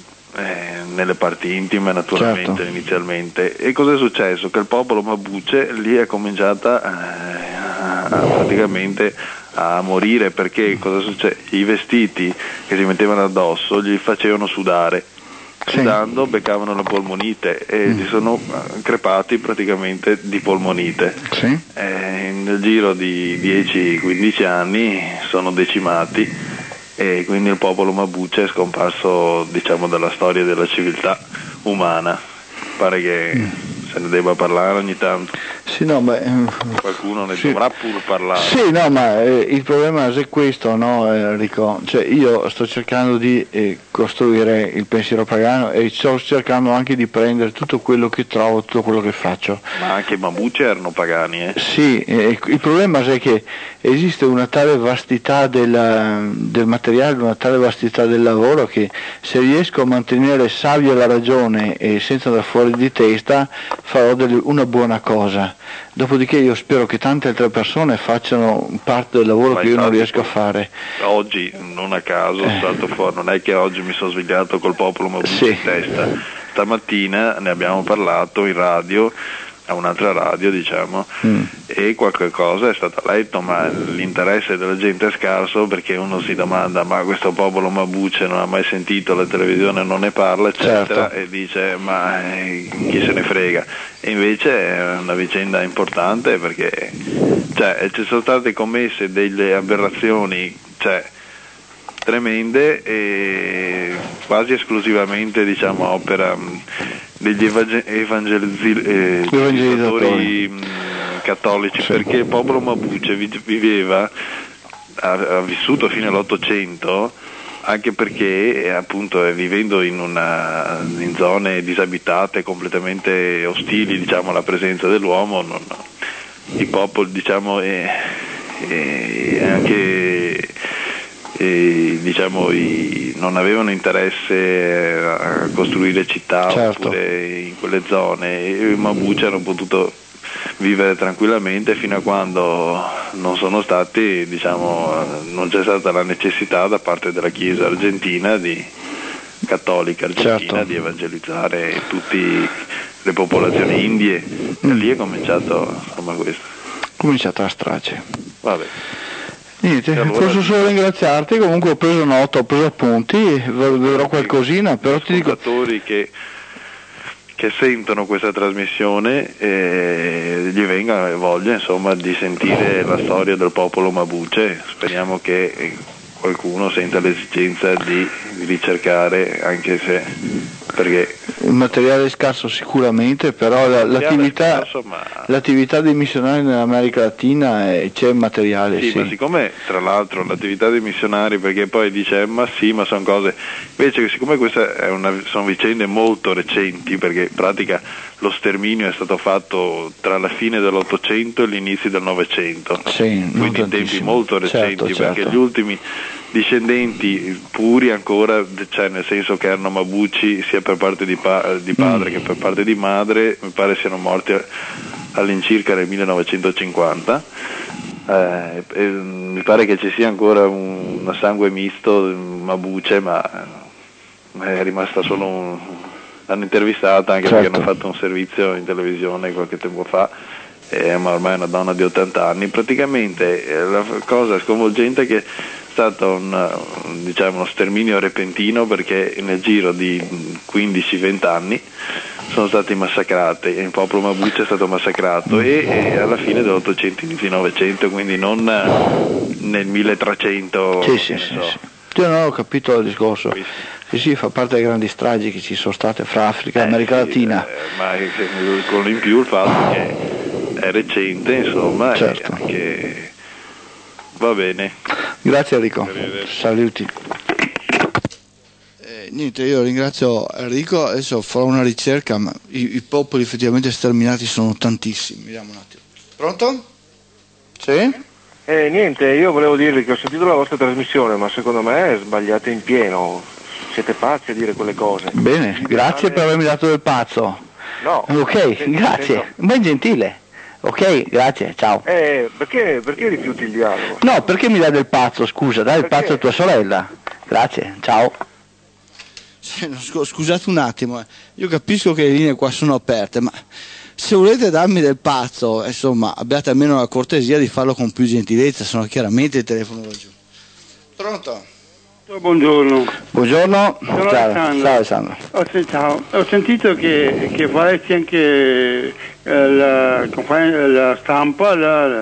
Eh, nelle parti intime naturalmente, certo. Inizialmente. E cosa è successo? Che il popolo Mapuche lì è cominciata eh, a, a praticamente a morire, perché cosa succede? I vestiti che si mettevano addosso gli facevano sudare, sì. Sudando beccavano la polmonite e mm. si sono crepati praticamente di polmonite, sì. Eh, nel giro di dieci quindici anni sono decimati e quindi il popolo Mapuche è scomparso, diciamo, dalla storia della civiltà umana. Pare che mm. se ne debba parlare ogni tanto. Sì, no, ma, qualcuno ne sì. dovrà pur parlare. Sì, no, ma eh, il problema è questo, no, Enrico? Cioè, io sto cercando di eh, costruire il pensiero pagano e sto cercando anche di prendere tutto quello che trovo, tutto quello che faccio. Ma anche i Mapuche erano pagani, eh? Sì, eh, il problema è che esiste una tale vastità della, del materiale, una tale vastità del lavoro, che se riesco a mantenere savia la ragione e senza andare fuori di testa farò delle, una buona cosa. Dopodiché io spero che tante altre persone facciano parte del lavoro ma che io non riesco a fare. Oggi, non a caso, eh. salto fuori, non è che oggi mi sono svegliato col popolo Mapuche sì. in testa. Stamattina ne abbiamo parlato in radio, a un'altra radio diciamo, mm. e qualche cosa è stato letto, ma l'interesse della gente è scarso, perché uno si domanda: ma questo popolo Mapuche non ha mai sentito, la televisione non ne parla, eccetera, certo. E dice: ma eh, chi se ne frega. E invece è una vicenda importante, perché cioè, ci sono state commesse delle aberrazioni, cioè, tremende, e quasi esclusivamente, diciamo, opera degli evangelizzatori eh, evangelizzatori cattolici, sì. Perché il popolo Mapuche viveva, ha, ha vissuto fino all'Ottocento, anche perché appunto vivendo in, una, in zone disabitate, completamente ostili, diciamo, alla presenza dell'uomo, non, i popoli, diciamo, e, e anche e, diciamo, i, non avevano interesse a costruire città, certo. Oppure in quelle zone, e i Mapuche hanno potuto vivere tranquillamente fino a quando non sono stati, diciamo, non c'è stata la necessità da parte della Chiesa argentina, di cattolica argentina, certo. di evangelizzare tutte le popolazioni indie, mm. e lì è cominciato, insomma, questo. Cominciata la strage. Vabbè. Niente, allora, posso solo ringraziarti, comunque ho preso nota, ho preso appunti, vedrò qualcosina, però ti dico... che che sentono questa trasmissione e gli venga voglia, insomma, di sentire la storia del popolo Mapuche. Speriamo che qualcuno senta l'esigenza di ricercare, anche se, perché il materiale è scarso sicuramente, però la, l'attività, scarso, ma... l'attività dei missionari nell'America Latina è, c'è materiale. Sì, sì, ma siccome tra l'altro l'attività dei missionari, perché poi dice ma sì, ma sono cose, invece siccome queste è una, sono vicende molto recenti, perché in pratica lo sterminio è stato fatto tra la fine dell'Ottocento e l'inizio del Novecento, sì, quindi in tempi molto recenti, certo, perché certo. gli ultimi discendenti puri ancora, cioè nel senso che erano Mapuche sia per parte di, pa- di padre mm. che per parte di madre, mi pare siano morti all'incirca nel millenovecentocinquanta, eh, e mi pare che ci sia ancora un, un sangue misto Mapuche, ma è rimasta solo un, l'hanno intervistata anche, certo. Perché hanno fatto un servizio in televisione qualche tempo fa, eh, ma ormai è una donna di ottanta anni. Praticamente eh, la cosa sconvolgente è che stato un, diciamo, uno sterminio repentino, perché nel giro di quindici venti anni sono stati massacrati, il popolo Mapuche è stato massacrato, e, e alla fine dell'Ottocento, inizio Novecento, quindi non nel milletrecento. Sì, sì, sì, so. sì. Io non ho capito il discorso. Sì, sì, fa parte delle grandi stragi che ci sono state fra Africa e eh, America sì, Latina. Eh, ma con in più il fatto che è recente, insomma, certo. E anche... Va bene. Grazie Enrico. Saluti. Eh, niente, io ringrazio Enrico, adesso farò una ricerca, ma i, i popoli effettivamente sterminati sono tantissimi. Vediamo un attimo. Pronto? Sì? Eh, niente, io volevo dirvi che ho sentito la vostra trasmissione, ma secondo me sbagliate in pieno. Siete pazzi a dire quelle cose. Bene, grazie per avermi dato del pazzo. No. Ok, grazie. Ben gentile. Ok, grazie, ciao. Eh, perché, perché rifiuti il dialogo? No, perché mi dai del pazzo, scusa, dai il Perché? pazzo a tua sorella. Grazie, ciao. Scusate un attimo, eh. Io capisco che le linee qua sono aperte, ma se volete darmi del pazzo, insomma, abbiate almeno la cortesia di farlo con più gentilezza, sennò chiaramente il telefono va giù. Pronto? Buongiorno. Buongiorno. Sono Ciao, Alessandro. ciao Alessandro. Ho, sen- ciao. Ho sentito che, che faresti anche eh, la, la stampa, la, la,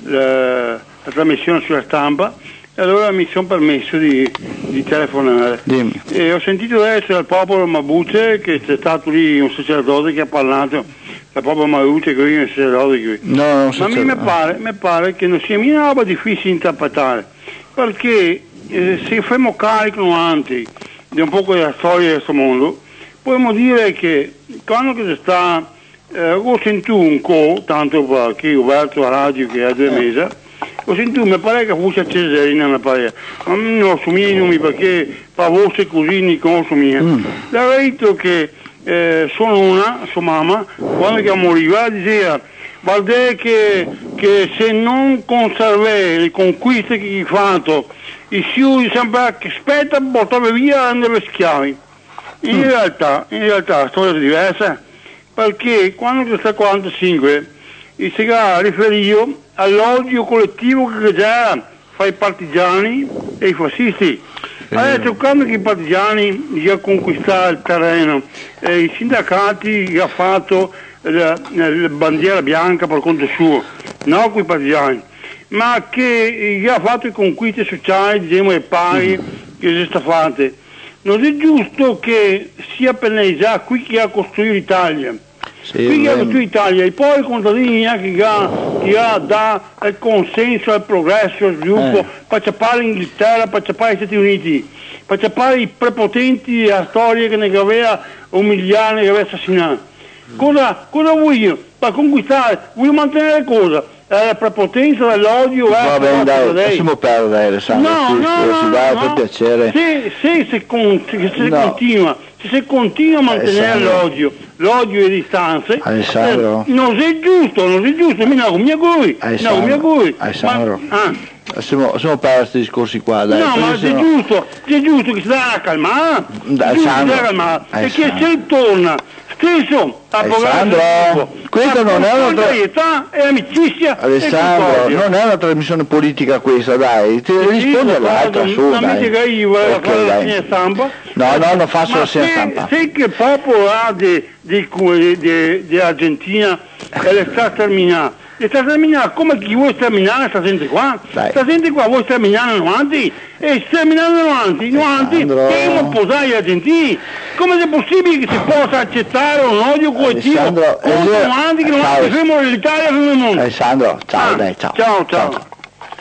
la, la trasmissione sulla stampa, e allora mi sono permesso di, di telefonare. Dimmi. E ho sentito adesso dal popolo Mapuche che c'è stato lì un sacerdote che ha parlato, dal popolo Mapuche qui, un sacerdote qui. No, non Ma a me mi pare, mi pare che non sia mica una roba difficile da interpretare, perché eh, se facciamo carico avanti di un po' della storia di questo mondo, possiamo dire che quando che si sta, eh, ho sentito un co', tanto perché ho aperto la radio che è due mesi, ho sentito, mi pare che fosse Cesarina, mi pare, ma non so i nomi perché per voce così ne conosco mia. Mm. Le ho detto che eh, sono una, sua mamma, quando che moriva, diceva, guarda che, che se non conservare le conquiste che ha fatto, i signori sempre che aspetta portare via andare schiavi. In mm. realtà, in realtà la storia è diversa, perché quando nel quarantacinque si riferiva all'odio collettivo che c'era fra i partigiani e i fascisti. Adesso quando i partigiani gli hanno conquistato il terreno, eh, i sindacati gli hanno fatto la, la bandiera bianca per conto suo, non con i partigiani, ma che gli ha fatto le conquiste sociali, diciamo, e pari che si sta fatte. Non è giusto che sia penalizzato qui chi ha costruito l'Italia. Sì, qui chi ha costruito l'Italia e poi i contadini che ha, che ha da il consenso al progresso, al sviluppo, eh. per ciappare l'Inghilterra, per ciappare gli Stati Uniti, per ciappare i prepotenti a storia che ne aveva umiliato, ne aveva assassinato. Cosa, cosa vuoi io? Per conquistare, vuoi mantenere cosa? La prepotenza dell'odio va bene, dai, lasciamo perdere Alessandro. No, sì, no, no, dai, no. per piacere. Se, se, se, con, se, se no. continua, se si continua a mantenere Alessandro. l'odio, l'odio e le distanze, Alessandro. Eh, non è giusto, non è giusto, mi non mi auguri, Alessandro, mi auguri. Alessandro. Ma, ah. Lasciamo, lasciamo perdere questi discorsi qua, dai. No, ma sono... è giusto, è giusto che si dà a calmare, Alessandro, calmare e che se torna stesso a Alessandro, questa non è una solidarietà e amicizia. Alessandro, e non è una trasmissione politica questa, dai, ti rispondi all'altra su, dai. Che io volevo okay, fare dai. la stampa. No, no, non faccio la segna stampa. Se che il popolo ha di, di, di, di Argentina e le sta terminando. E sta terminando come chi vuole sterminare questa gente qua? Questa gente qua vuole sterminare avanti e sterminando avanti, avanti che non posare gli argentini. Come è possibile che si possa accettare un odio collettivo contro avanti che non fermo l'Italia e il mondo? Alessandro, ciao, ah, dai, ciao. Ciao, ciao. ciao.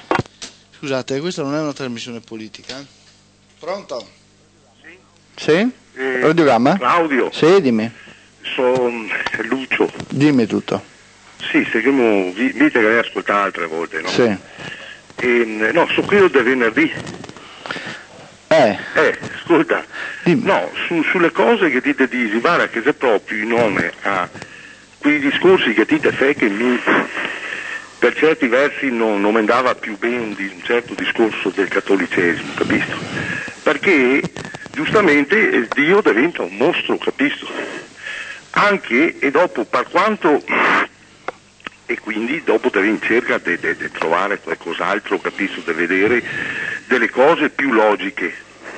Scusate, questa non è una trasmissione politica. Pronto? Sì? Eh, Radiogramma? Claudio. Sì, dimmi. Sono Lucio. Dimmi tutto. Sì, seguiamo, vite che l'hai ascoltato altre volte, no? Sì. E, no, su quello del venerdì. Eh. Eh, ascolta. Dimmi. No, su, sulle cose che ti dici, guarda che c'è proprio in nome a quei discorsi che ti te fai che mi, per certi versi non, non mi andava più bene un, un certo discorso del cattolicesimo, capisco? Perché giustamente Dio diventa un mostro, capisco? Anche e dopo, per quanto... E quindi dopo te in cerca di trovare qualcos'altro, capisco, di vedere delle cose più logiche.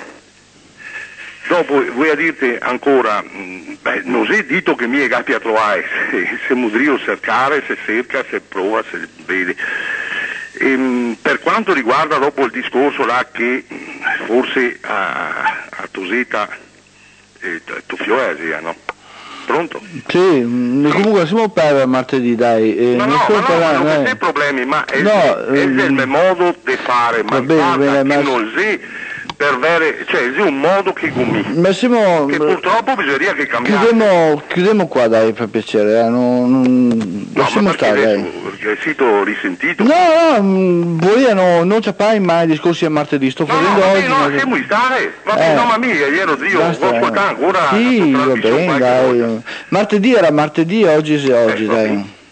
Dopo vuoi a dirti ancora, beh, non è dito che mi è capi a trovare, se, se mudrio cercare, se cerca, se prova, se vede. E, per quanto riguarda dopo il discorso là che forse a, a Toseta, eh, tu fioesi, no? Pronto? Sì, comunque siamo per martedì, dai. Eh, no, non no, so ma no, per... non eh. c'è problemi, ma è, no, è, ehm... è il modo di fare, ma bene, guarda bene, che ma... non c'è per vere, cioè è un modo che gommi. Ma siamo... Che purtroppo bisogneria che cambiare. Chiudiamo, chiudiamo qua, dai, per piacere, eh. non, non... No, ma stare, perché, dai. perché è sito risentito? No, no, voi no, non c'appai mai discorsi a martedì, sto no, facendo no, oggi. No, ma... che vuoi stare? Vabbè, eh. no, ma mica, ieri zio, Basta, ho ascoltato ancora. Sì, va bene, dai. Martedì era martedì, oggi è oggi, eh, dai.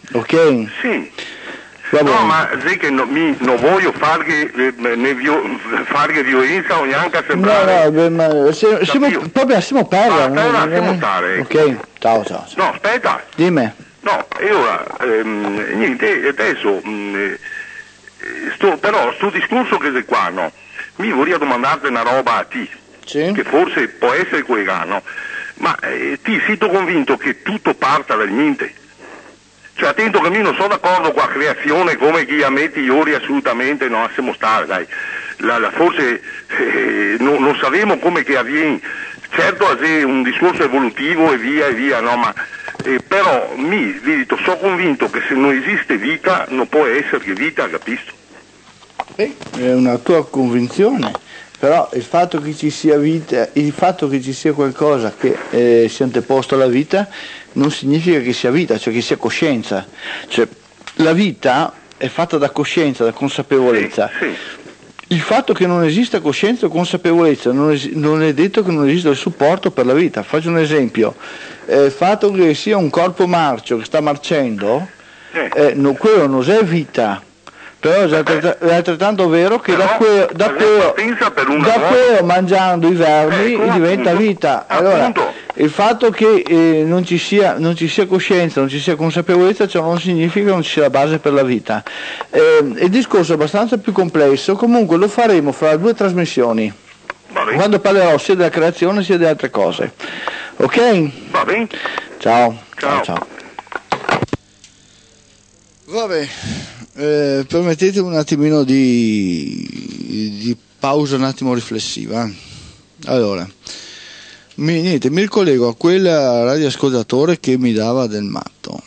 Ok? Sì. Va no, bene. ma sai che no, mi, non voglio farghe, eh, ne vio, farghe violenza o neanche sembrare... No, no, beh, ma se, siamo, Capito? proprio stiamo parlando. Ma stai un no? attimo stare. Ok, ciao, ciao, ciao. No, aspetta. Dimmi. No, e ora, ehm, niente, adesso, mh, eh, sto, però, sto discorso che sei qua, no? Mi vorrei domandarti una roba a te, Sì? che forse può essere quella, no? Ma eh, ti sei convinto che tutto parta dal niente? Cioè, attento che io non sono d'accordo con la creazione come chi a metti ori assolutamente non lasciamo stare, dai. La, la, forse eh, non, non sappiamo come che avviene, certo è un discorso evolutivo e via e via, no? Ma eh, però mi dico, sono convinto che se non esiste vita non può essere che vita, capisci? Beh, è una tua convinzione, però il fatto che ci sia vita, il fatto che ci sia qualcosa che eh, sia anteposto alla vita non significa che sia vita, cioè che sia coscienza. Cioè, la vita è fatta da coscienza, da consapevolezza. Sì, sì. Il fatto che non esista coscienza o consapevolezza non, es- non è detto che non esista il supporto per la vita. Faccio un esempio, eh, il fatto che sia un corpo marcio che sta marcendo, eh, no, quello non è vita. Però è altrettanto, è altrettanto vero che Però, da quello, da quello, per una da volta. quello mangiando i vermi Ecco, diventa appunto, vita. Allora, appunto. il fatto che eh, non, ci sia, non ci sia coscienza, non ci sia consapevolezza, ciò non significa che non ci sia la base per la vita. Eh, il discorso è abbastanza più complesso, comunque lo faremo fra due trasmissioni, Va bene. quando parlerò sia della creazione sia di altre cose. Ok? Va bene? Ciao. Ciao. Ciao, ciao. Vabbè, eh, permettetemi un attimino di, di pausa un attimo riflessiva. Allora, mi, niente, mi ricollego a quel radioascoltatore che mi dava del matto.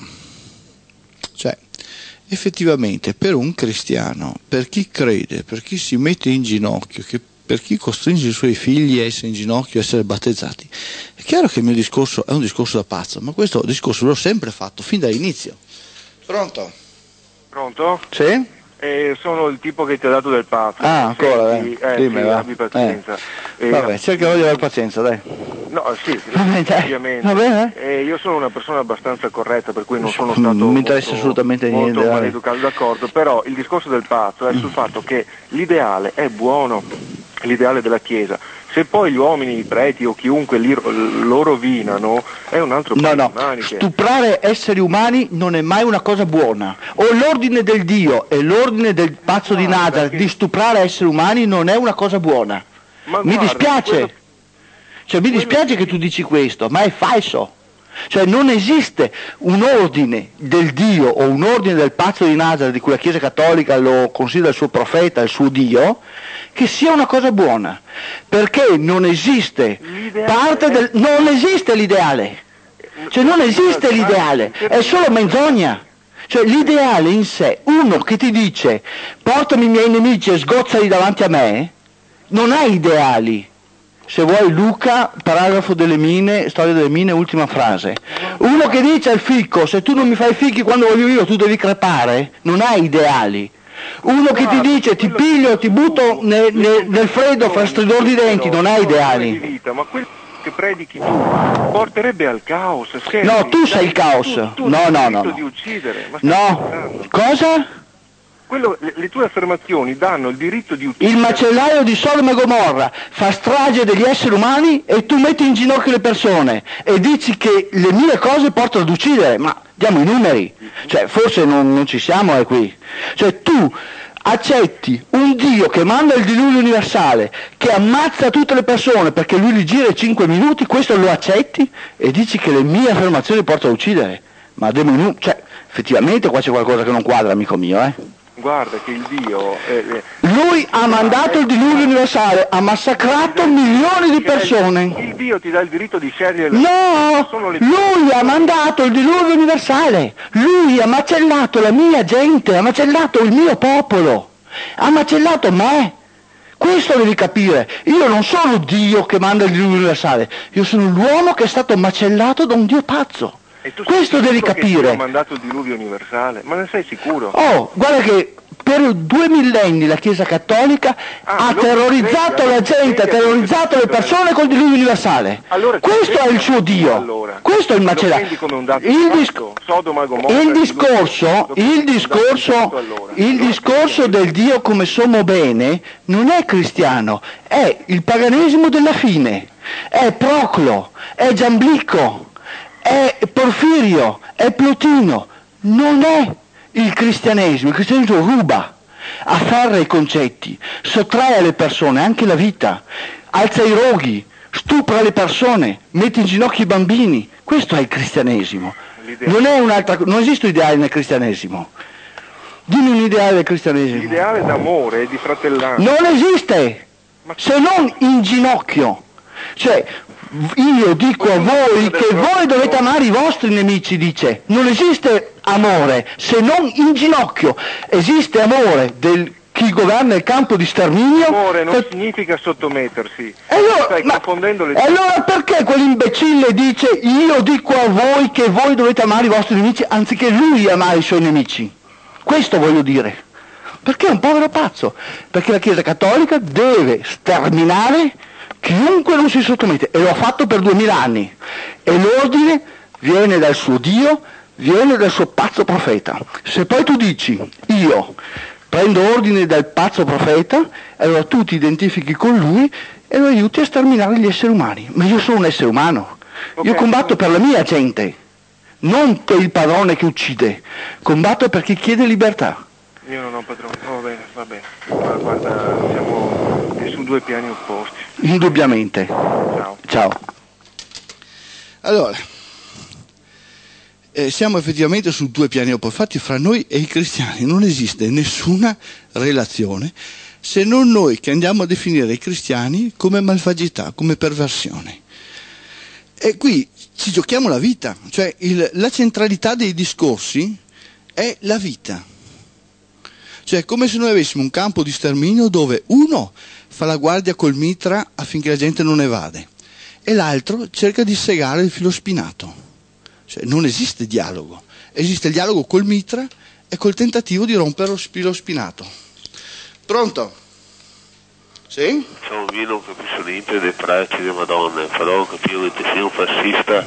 Cioè, effettivamente per un cristiano, per chi crede, per chi si mette in ginocchio, che per chi costringe i suoi figli a essere in ginocchio, a essere battezzati, è chiaro che il mio discorso è un discorso da pazzo, ma questo discorso l'ho sempre fatto, fin dall'inizio. Pronto? Pronto? Sì? Eh, sono il tipo che ti ha dato del pazzo. Ah, ancora, Senti, eh. eh, Dimmi, sì, va. abbi pazienza. Eh. Eh, Vabbè, cercherò di avere pazienza, dai. No, sì, Vabbè, dai. ovviamente. Va bene? Eh, io sono una persona abbastanza corretta, per cui non sono Non stato mi interessa molto, assolutamente molto niente, dai. maleducato, d'accordo, però il discorso del pazzo è sul fatto che l'ideale è buono, l'ideale della Chiesa. Se poi gli uomini, i preti o chiunque li, lo rovinano, è un altro No, paio no, di maniche. stuprare esseri umani non è mai una cosa buona. O l'ordine del Dio e l'ordine del pazzo di Guarda Nazareth che- di stuprare esseri umani non è una cosa buona. Ma Mi guarda, dispiace, quello- cioè mi dispiace che tu dici questo, ma è falso. Cioè non esiste un ordine del Dio o un ordine del pazzo di Nazareth, di cui la Chiesa Cattolica lo considera il suo profeta, il suo Dio, che sia una cosa buona, perché non esiste parte del... non esiste l'ideale, cioè non esiste l'ideale, è solo menzogna. Cioè l'ideale in sé, uno che ti dice portami i miei nemici e sgozzali davanti a me, non ha ideali. Se vuoi Luca, paragrafo delle mine, storia delle mine, ultima frase. Uno che dice al fico, se tu non mi fai fichi quando voglio io, tu devi crepare, non ha ideali. Uno che ti dice ti piglio, ti butto nel, nel, nel freddo fra stridor di denti, non ha ideali. Di vita, ma quello che predichi tu porterebbe al caos. Scherzi, No, tu sei dai, il caos. Tu, tu No, hai no, il no, diritto no. di uccidere. Ma stai No, scherzando? cosa? Quello, le, le tue affermazioni danno il diritto di uccidere. Il macellaio di Sodoma e Gomorra fa strage degli esseri umani e tu metti in ginocchio le persone e dici che le mille cose portano ad uccidere, ma diamo i numeri, cioè forse non, non ci siamo eh, qui, cioè tu accetti un Dio che manda il diluvio universale, che ammazza tutte le persone perché lui li gira in cinque minuti, questo lo accetti e dici che le mie affermazioni portano ad uccidere, ma diamo i numeri, cioè effettivamente qua c'è qualcosa che non quadra, amico mio, eh. Guarda che il Dio... eh, eh, Lui ha mandato il diluvio universale, ha massacrato milioni di persone. il Dio ti dà il diritto di scegliere... la- No, sono le- lui ha mandato il diluvio universale, lui ha macellato la mia gente, ha macellato il mio popolo, ha macellato me. Questo devi capire, io non sono Dio che manda il diluvio universale, io sono l'uomo che è stato macellato da un Dio pazzo. E tu sei Questo sicuro devi che Dio ha capire. mandato il diluvio universale? Ma ne sei sicuro? Oh, guarda che per due millenni la Chiesa Cattolica ah, ha terrorizzato la gente, ha terrorizzato le persone col diluvio universale. Allora, questo è il suo Dio, allora, questo è il macellaio. Il, disc- il discorso, il discorso, il discorso del Dio come sommo bene non è cristiano, è il paganesimo della fine, è Proclo, è Giamblico, è Porfirio, è Plotino, non è il cristianesimo. Il cristianesimo ruba, afferra i concetti, sottrae alle persone anche la vita, alza i roghi, stupra le persone, mette in ginocchio i bambini. Questo è il cristianesimo. Non è un'altra, non esiste ideale nel cristianesimo. Dimmi un ideale del cristianesimo. L'ideale d'amore e di fratellanza. Non esiste, se non in ginocchio. Cioè, io dico a voi che voi dovete amare i vostri nemici, dice. Non esiste amore se non in ginocchio. Esiste amore del chi governa il campo di sterminio. Amore non per... significa sottomettersi. E allora, Stai ma, confondendo le e allora perché quell'imbecille dice io dico a voi che voi dovete amare i vostri nemici anziché lui amare i suoi nemici? Questo voglio dire. Perché è un povero pazzo. Perché la Chiesa Cattolica deve sterminare chiunque non si sottomette, e lo ha fatto per duemila anni, e l'ordine viene dal suo Dio, viene dal suo pazzo profeta. Se poi tu dici io prendo ordine dal pazzo profeta, allora tu ti identifichi con lui e lo aiuti a sterminare gli esseri umani. Ma io sono un essere umano, okay. Io combatto per la mia gente, non per il padrone che uccide, combatto per chi chiede libertà. Io non ho un padrone, oh, va bene, va bene, ma guarda, siamo su due piani opposti. Indubbiamente. Ciao. Ciao. Allora, eh, siamo effettivamente su due piani opposti, infatti fra noi e i cristiani non esiste nessuna relazione se non noi che andiamo a definire i cristiani come malvagità, come perversione. E qui ci giochiamo la vita, cioè il, la centralità dei discorsi è la vita. Cioè è come se noi avessimo un campo di sterminio dove uno fa la guardia col mitra affinché la gente non evade e l'altro cerca di segare il filo spinato. Cioè non esiste dialogo, esiste il dialogo col mitra e col tentativo di rompere lo filo spinato. Pronto? Sì? C'è un vino che mi sono in dei preci di Madonna, farò capire che sei un fascista.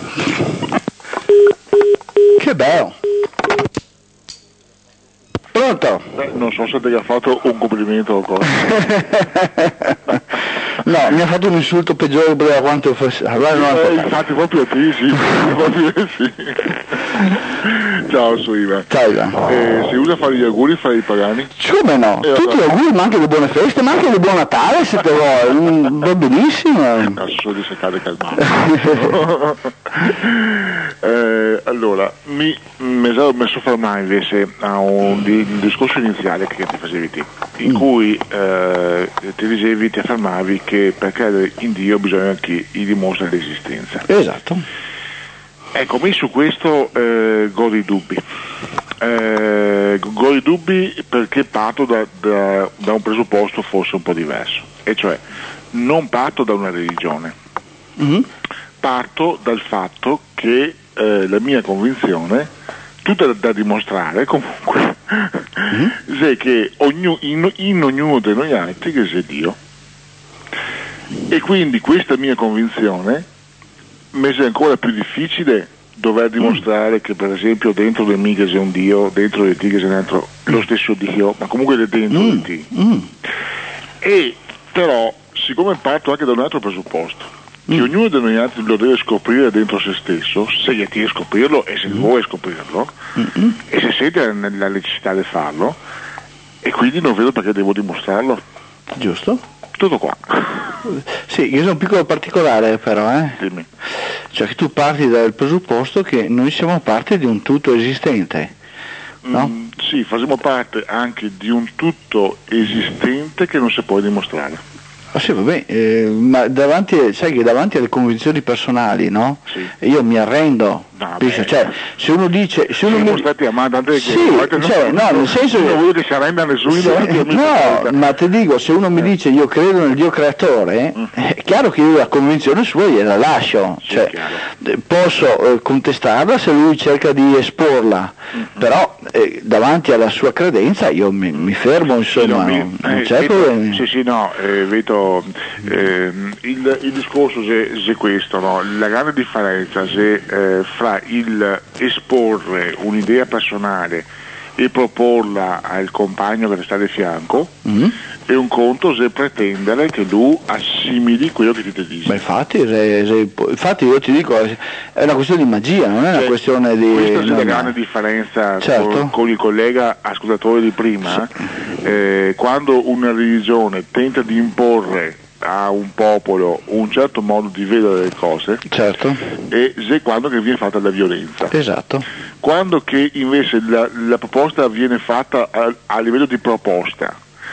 Che bello! Pronto? Eh, non so se ti ha fatto un complimento o cosa. No, mi ha fatto un insulto peggiore da quanto fosse. Allora non eh, infatti proprio a te, sì, proprio sì. Ciao, sono Ivan. Ciao Ivan. Eh, se usa fare gli auguri, fare i pagani? Come no? Eh, Tutti gli auguri, ma anche le buone feste, ma anche le buon Natale se te vuoi. Va benissimo. Adesso di seccare calmato. eh, allora, mi, mi sono messo a fermare invece a un, di, un discorso iniziale che ti facevi te, in mm. cui eh, ti dicevi, ti affermavi che per credere in Dio bisogna che gli dimostri l'esistenza. Esatto. Ecco, me su questo eh, godo i dubbi. Eh, godo i dubbi perché parto da, da, da un presupposto forse un po' diverso, e cioè non parto da una religione, mm-hmm. parto dal fatto che eh, la mia convinzione, tutta da, da dimostrare comunque, mm-hmm. è che ognu, in, in ognuno di noi altri che c'è Dio. E quindi questa mia convinzione mi è ancora più difficile dover dimostrare mm. che per esempio dentro del me c'è un Dio, dentro di te c'è dentro lo stesso Dio, ma comunque è dentro mm. di te. Mm. E però, siccome parto anche da un altro presupposto, che mm. ognuno di noi altri lo deve scoprire dentro se stesso, se gli attiri a scoprirlo e se mm. vuole scoprirlo, mm-hmm. e se sente la necessità di farlo, e quindi non vedo perché devo dimostrarlo. Giusto? Tutto qua. Sì, io sono un piccolo particolare però, eh? Dimmi. Cioè che tu parti dal presupposto che noi siamo parte di un tutto esistente, no? Mm, sì, facciamo parte anche di un tutto esistente che non si può dimostrare. Ah, sì, vabbè, eh, ma davanti, sai che davanti alle convinzioni personali, no? Sì. Io mi arrendo. No, cioè, se uno dice, se uno mi stati amando sì, che cioè, no, nel senso non voglio che si arrenda a nessuno, se, no, ma ti dico, se uno mi dice io credo nel Dio creatore, mm. è chiaro che io la convinzione sua gliela lascio, sì, cioè, posso eh, contestarla se lui cerca di esporla, mm. però eh, davanti alla sua credenza io mi, mi fermo, insomma, sì, no, non, mi, non eh, c'è Vito, problema. Sì, sì, no, eh, Vito, eh, il, il discorso è, è questo, no? La grande differenza se, eh, fra il esporre un'idea personale e proporla al compagno che sta di fianco, mm. è un conto se pretendere che lui assimili quello che ti ti dice. Ma infatti, se, se, infatti io ti dico, è una questione di magia, non è cioè, una questione di... Questa è no, la no. grande differenza, certo. con, con il collega ascoltatore di prima, sì. eh, quando una religione tenta di imporre a un popolo un certo modo di vedere le cose, certo. e se quando che viene fatta la violenza. Esatto. Quando che invece la, la proposta viene fatta a, a livello di proposta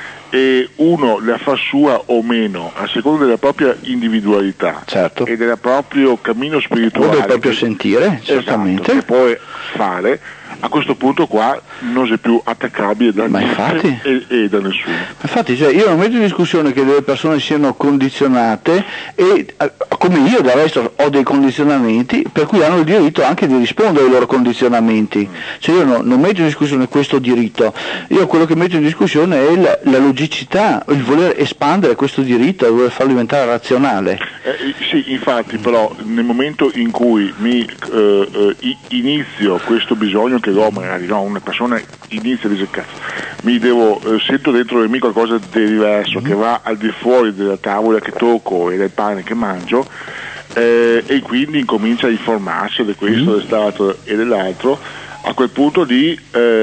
e uno la fa sua o meno a seconda della propria individualità, certo. e del proprio cammino spirituale, o del proprio che, sentire, certamente, esatto, che puoi fare, a questo punto qua non sei più attaccabile da niente e, e da nessuno. Infatti, cioè, io non metto in discussione che delle persone siano condizionate e come io del resto ho dei condizionamenti per cui hanno il diritto anche di rispondere ai loro condizionamenti. Cioè io no, non metto in discussione questo diritto, io quello che metto in discussione è la, la logicità, il voler espandere questo diritto, il voler farlo diventare razionale. Eh, sì, infatti, però nel momento in cui mi eh, eh, inizio questo bisogno che ho, magari no, una persona inizia a dire cazzo, mi devo, eh, sento dentro di me qualcosa di diverso, mm-hmm. che va al di fuori della tavola che tocco e del pane che mangio, eh, e quindi incomincia a informarsi di questo, mm-hmm. del stato e dell'altro. A quel punto lì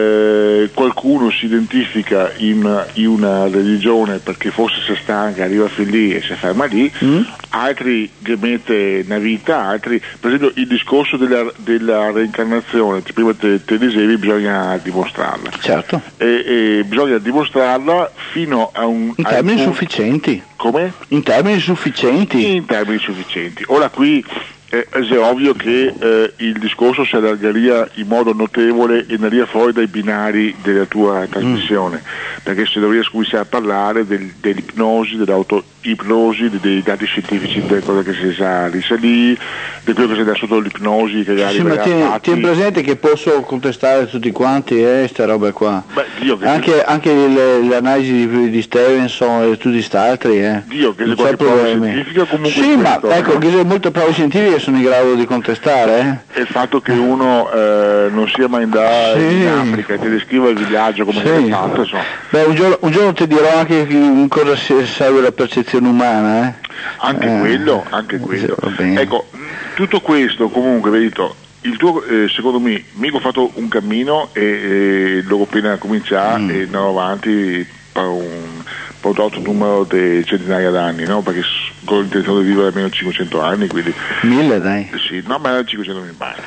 eh, qualcuno si identifica in, in una religione perché forse si stanca, arriva fin lì e si ferma lì, mm. altri che mette una vita, altri, per esempio il discorso della, della reincarnazione, prima te, te dicevi bisogna dimostrarla, certo. e, e bisogna dimostrarla fino a un... in termini un, sufficienti. Come? In termini sufficienti. In termini sufficienti. Ora qui Eh, è ovvio che eh, il discorso si allargaria in modo notevole e andaria fuori dai binari della tua trasmissione, mm. perché si dovrebbe cominciare a parlare del, dell'ipnosi, dell'autoipnosi, dei, dei dati scientifici, delle cose che si sa lì, di quello che si dà sotto l'ipnosi, che sì, ma tieni, tieni presente che posso contestare tutti quanti eh, ste robe qua. Beh, Dio che anche, se... anche le, le analisi di, di Stevenson e tutti questi altri eh. Dio che se qualche prova scientifica comunque sì, ma ecco che se molte prove scientifiche sono in grado di contestare eh? E il fatto che uno eh, non sia mai andato sì. in Africa e ti descriva il villaggio come sì. è fatto, insomma. Beh, un giorno, un giorno ti dirò anche in cosa serve la percezione umana eh? anche eh. quello anche quello ecco, tutto questo comunque vedito il tuo, eh, secondo me mica ho fatto un cammino e, e devo appena cominciare mm. e andavo avanti per un prodotto numero di centinaia d'anni, no? Perché ho l'intenzione di vivere almeno cinquecento anni, quindi... Mille dai? Sì, no, ma cinquecento mi pare.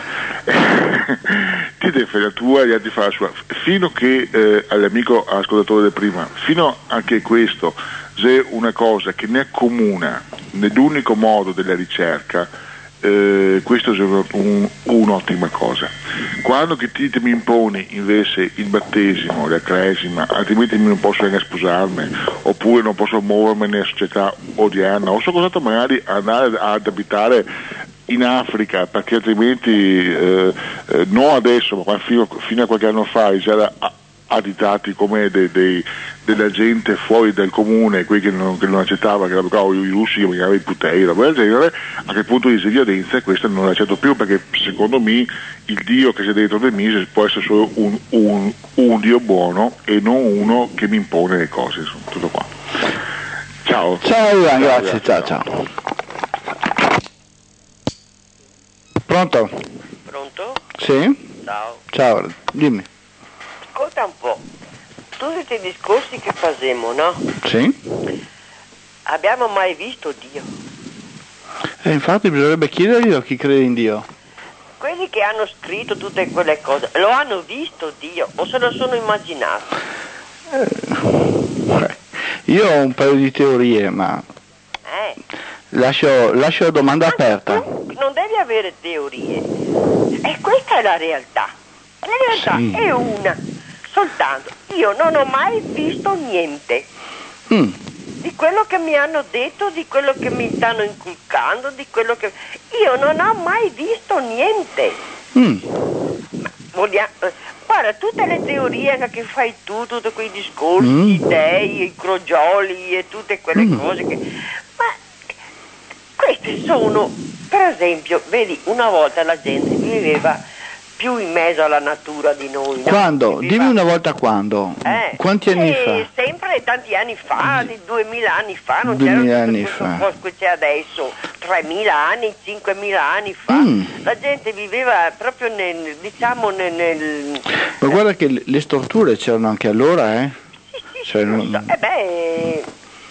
Ti devi fare la tua e gli altri fare la sua. Fino che, eh, all'amico ascoltatore del prima, fino a che questo è una cosa che ne accomuna nell'unico modo della ricerca, eh, questo è un, un'ottima cosa. Quando che ti, ti mi imponi invece il battesimo, la cresima, altrimenti non posso neanche sposarmi, oppure non posso muovermi nella società odierna, o so cosa magari andare ad abitare in Africa, perché altrimenti eh, eh, non adesso, ma fino, fino a qualche anno fa già additati come dei, dei, della gente fuori dal comune, quelli che non, che non accettava, che oh, i russi che chiamavano i putei, roba del genere, a che punto di violenza, e questo non l'accetto più, perché secondo me il Dio che c'è dentro di me può essere solo un, un, un Dio buono e non uno che mi impone le cose, insomma, tutto qua. Ciao. Ciao Ivan, grazie, ciao ciao. ciao. Pronto? Pronto? Sì? Ciao. Ciao, dimmi. Ascolta un po', tutti questi discorsi che facciamo, no? Sì. Abbiamo mai visto Dio? E infatti bisognerebbe chiedergli a chi crede in Dio. Quelli che hanno scritto tutte quelle cose, lo hanno visto Dio o se lo sono immaginato? Eh, io ho un paio di teorie, ma eh. lascio, lascio la domanda Anzi, aperta. Non devi avere teorie, e questa è la realtà. La realtà sì. è una, soltanto. Io non ho mai visto niente mm. di quello che mi hanno detto, di quello che mi stanno inculcando, di quello che... Io non ho mai visto niente. Mm. Ma vogliamo... guarda, tutte le teorie che fai tu, tutti quei discorsi, Mm. i dei, i crogioli e tutte quelle Mm. cose che... Ma queste sono, per esempio, vedi, una volta la gente viveva più in mezzo alla natura di noi. no? Quando? Viveva- Dimmi una volta quando. Eh, Quanti anni eh, fa? Sempre tanti anni fa, di duemila anni fa, non duemila c'era anni tutto questo fa. posto che c'è adesso, tremila anni, cinquemila anni fa. Mm. La gente viveva proprio nel, diciamo, nel... nel Ma guarda che le- le storture c'erano anche allora, eh? Cioè, non so. non- Eh beh,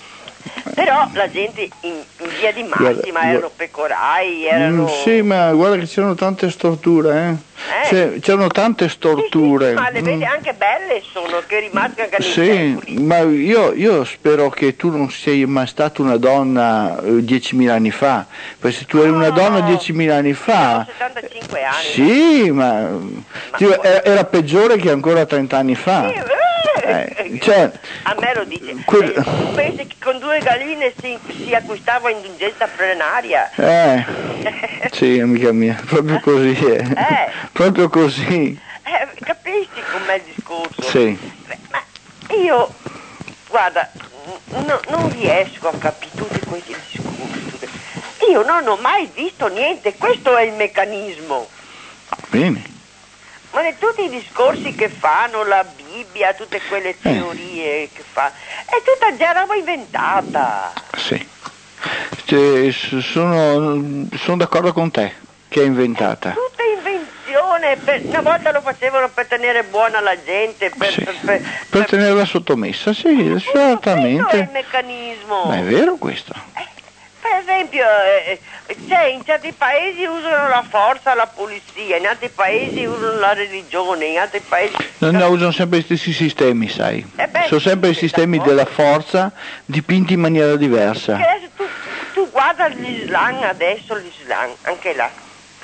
però la gente in, in via di Massima Guarda, erano pecorai, erano... Mm, sì, ma guarda che c'erano tante storture, eh? Eh. Cioè, c'erano tante storture. Ma le Mm. vedi anche belle sono, che rimascano anche nei Sì, secoli. ma io, io spero che tu non sei mai stata una donna eh, diecimila anni fa, perché se tu eri una donna diecimila anni Ho fa, settantacinque anni. sì, ma, dico, era, era peggiore che ancora trenta anni fa. Sì, eh, Eh, cioè, a me lo dice. quel- Eh, tu pensi che con due galline si, si acquistava indulgenza plenaria? eh, sì, amica mia, proprio così è, Eh. proprio così, Eh, capisci com'è il discorso? sì. Beh, ma io, guarda, n- non riesco a capire tutti questi discorsi. tutte- Io non ho mai visto niente, questo è il meccanismo. Bene. Ma di tutti i discorsi che fanno, la Bibbia, tutte quelle teorie che fa, è tutta già roba inventata. Sì. Cioè, s- sono, sono d'accordo con te che è inventata. Tutta invenzione, per- una volta lo facevano per tenere buona la gente, per, Sì. per, per- Per tenerla sottomessa, sì, questo è il certamente. meccanismo. Ma è vero questo? Per esempio, eh, c'è, in certi paesi usano la forza, la polizia, in altri paesi usano la religione, in altri paesi... Non no, usano sempre gli stessi sistemi, sai. Eh beh, Sono sempre i sì, sistemi d'accordo. della forza dipinti in maniera diversa. Che adesso tu, tu guarda l'Islam adesso, l'Islam, anche là,